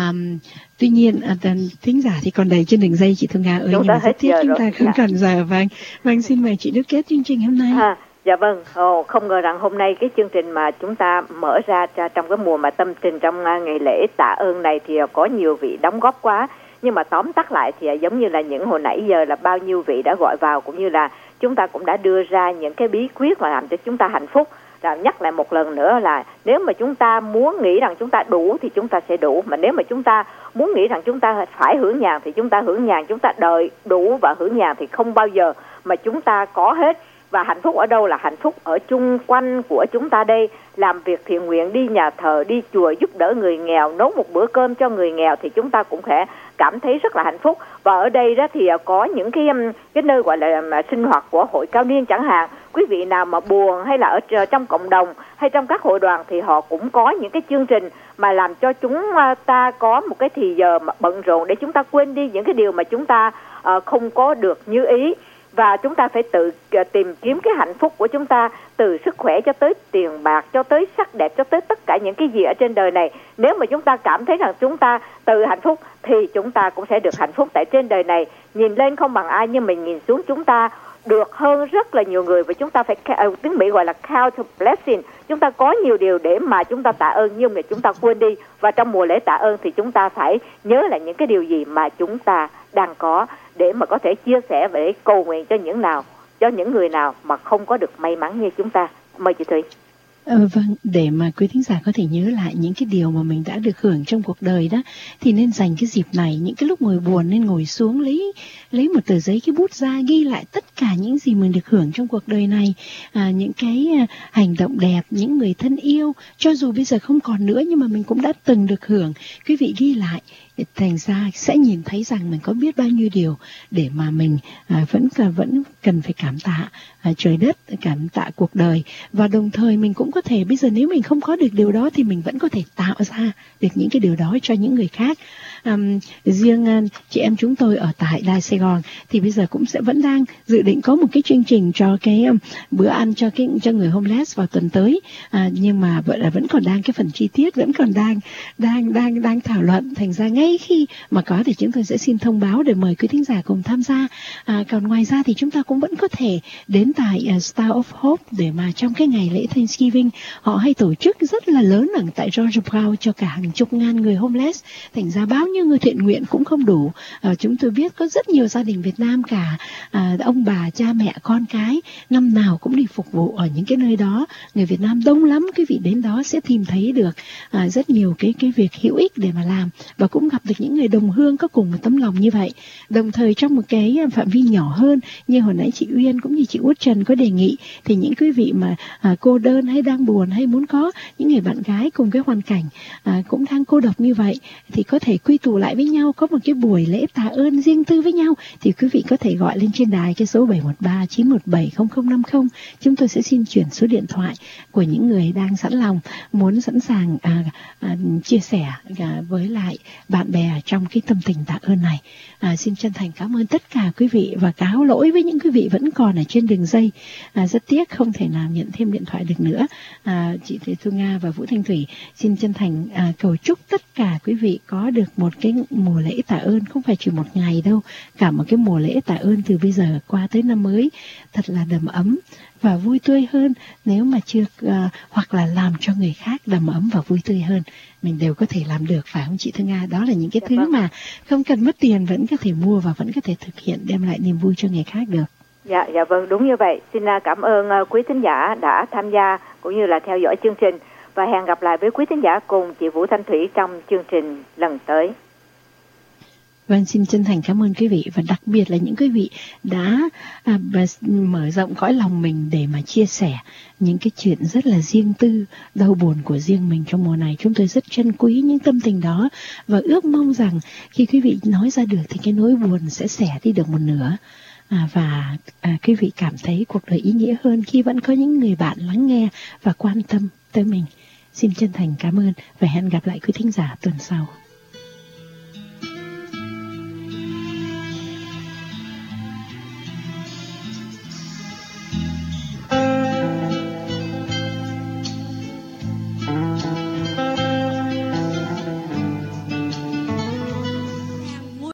Tuy nhiên thính giả thì còn đầy trên đường dây chị Thu Nga ơi, nhưng mà rất tiếc chúng ta không còn giờ. Vâng, xin mời chị Đức kết chương trình hôm nay. Dạ vâng, không ngờ rằng hôm nay cái chương trình mà chúng ta mở ra trong cái mùa mà tâm trình trong ngày lễ tạ ơn này thì có nhiều vị đóng góp quá. Nhưng mà tóm tắt lại thì giống như là những hồi nãy giờ là bao nhiêu vị đã gọi vào, cũng như là chúng ta cũng đã đưa ra những cái bí quyết mà làm cho chúng ta hạnh phúc. Rồi nhắc lại một lần nữa là nếu mà chúng ta muốn nghĩ rằng chúng ta đủ thì chúng ta sẽ đủ. Mà nếu mà chúng ta muốn nghĩ rằng chúng ta phải hưởng nhàn thì chúng ta hưởng nhàn. Chúng ta đợi đủ và hưởng nhàn thì không bao giờ mà chúng ta có hết. Và hạnh phúc ở đâu? Là hạnh phúc ở chung quanh của chúng ta đây. Làm việc thiện nguyện, đi nhà thờ, đi chùa, giúp đỡ người nghèo, nấu một bữa cơm cho người nghèo thì chúng ta cũng sẽ cảm thấy rất là hạnh phúc. Và ở đây đó thì có những cái nơi gọi là sinh hoạt của hội cao niên chẳng hạn. Quý vị nào mà buồn hay là ở trong cộng đồng hay trong các hội đoàn thì họ cũng có những cái chương trình mà làm cho chúng ta có một cái thì giờ mà bận rộn để chúng ta quên đi những cái điều mà chúng ta không có được như ý. Và chúng ta phải tự tìm kiếm cái hạnh phúc của chúng ta, từ sức khỏe cho tới tiền bạc, cho tới sắc đẹp, cho tới tất cả những cái gì ở trên đời này. Nếu mà chúng ta cảm thấy rằng chúng ta tự hạnh phúc thì chúng ta cũng sẽ được hạnh phúc. Tại trên đời này nhìn lên không bằng ai, nhưng mình nhìn xuống chúng ta được hơn rất là nhiều người. Và chúng ta phải, tiếng Mỹ gọi là count to blessing. Chúng ta có nhiều điều để mà chúng ta tạ ơn, nhưng mà chúng ta quên đi. Và trong mùa lễ tạ ơn thì chúng ta phải nhớ lại những cái điều gì mà chúng ta đang có, để mà có thể chia sẻ và để cầu nguyện cho những người nào mà không có được may mắn như chúng ta. Mời chị Thủy. Vâng, để mà quý thính giả có thể nhớ lại những cái điều mà mình đã được hưởng trong cuộc đời đó, thì nên dành cái dịp này, những cái lúc ngồi buồn nên ngồi xuống lấy một tờ giấy, cái bút ra, ghi lại tất cả những gì mình được hưởng trong cuộc đời này, những cái hành động đẹp, những người thân yêu, cho dù bây giờ không còn nữa nhưng mà mình cũng đã từng được hưởng. Quý vị ghi lại, thành ra sẽ nhìn thấy rằng mình có biết bao nhiêu điều để mà mình vẫn cần phải cảm tạ trời đất, cảm tạ cuộc đời. Và đồng thời mình cũng có thể, bây giờ nếu mình không có được điều đó thì mình vẫn có thể tạo ra được những cái điều đó cho những người khác. Riêng chị em chúng tôi ở tại Đài Sài Gòn thì bây giờ cũng vẫn đang dự định có một cái chương trình cho cái bữa ăn cho người homeless vào tuần tới, nhưng mà vẫn còn đang cái phần chi tiết, vẫn còn đang thảo luận. Thành ra ngay khi mà có thì chúng tôi sẽ xin thông báo để mời quý thính giả cùng tham gia. Còn ngoài ra thì chúng ta cũng vẫn có thể đến tại Star of Hope, để mà trong cái ngày lễ Thanksgiving họ hay tổ chức rất là lớn ở tại Georgia Brown cho cả hàng chục ngàn người homeless. Thành ra bao nhiêu như người thiện nguyện cũng không đủ. Chúng tôi biết có rất nhiều gia đình Việt Nam cả ông bà, cha mẹ, con cái năm nào cũng đi phục vụ ở những cái nơi đó. Người Việt Nam đông lắm, quý vị đến đó sẽ tìm thấy được rất nhiều cái việc hữu ích để mà làm, và cũng gặp được những người đồng hương có cùng một tấm lòng như vậy. Đồng thời trong một cái phạm vi nhỏ hơn, như hồi nãy chị Uyên cũng như chị Út Trần có đề nghị, thì những quý vị mà cô đơn hay đang buồn, hay muốn có những người bạn gái cùng cái hoàn cảnh cũng đang cô độc như vậy, thì có thể quy tụ lại với nhau, có một cái buổi lễ tạ ơn riêng tư với nhau. Thì quý vị có thể gọi lên trên đài cái số 713-917-0050. Chúng tôi sẽ xin chuyển số điện thoại của những người đang sẵn sàng chia sẻ với lại bạn bè trong cái tâm tình tạ ơn này. Xin chân thành cảm ơn tất cả quý vị, và cáo lỗi với những quý vị vẫn còn ở trên đường dây. Rất tiếc không thể nào nhận thêm điện thoại được nữa. Chị Thị Thu Nga và Vũ Thanh Thủy xin chân thành cầu chúc tất cả quý vị có được một cái mùa lễ tạ ơn, không phải chỉ một ngày đâu, cả một cái mùa lễ tạ ơn từ bây giờ qua tới năm mới thật là đầm ấm và vui tươi hơn. Nếu mà chưa hoặc là làm cho người khác đầm ấm và vui tươi hơn, mình đều có thể làm được, phải không chị Thư Nga? Đó là những cái thứ mà không cần mất tiền vẫn có thể mua và vẫn có thể thực hiện, đem lại niềm vui cho người khác được. Dạ vâng, đúng như vậy. Xin cảm ơn quý thính giả đã tham gia cũng như là theo dõi chương trình, và hẹn gặp lại với quý thính giả cùng chị Vũ Thanh Thủy trong chương trình lần tới. Vâng, xin chân thành cảm ơn quý vị, và đặc biệt là những quý vị đã mở rộng cõi lòng mình để mà chia sẻ những cái chuyện rất là riêng tư, đau buồn của riêng mình trong mùa này. Chúng tôi rất trân quý những tâm tình đó, và ước mong rằng khi quý vị nói ra được thì cái nỗi buồn sẽ xẻ đi được một nửa. Và quý vị cảm thấy cuộc đời ý nghĩa hơn khi vẫn có những người bạn lắng nghe và quan tâm tới mình. Xin chân thành cảm ơn và hẹn gặp lại quý thính giả tuần sau.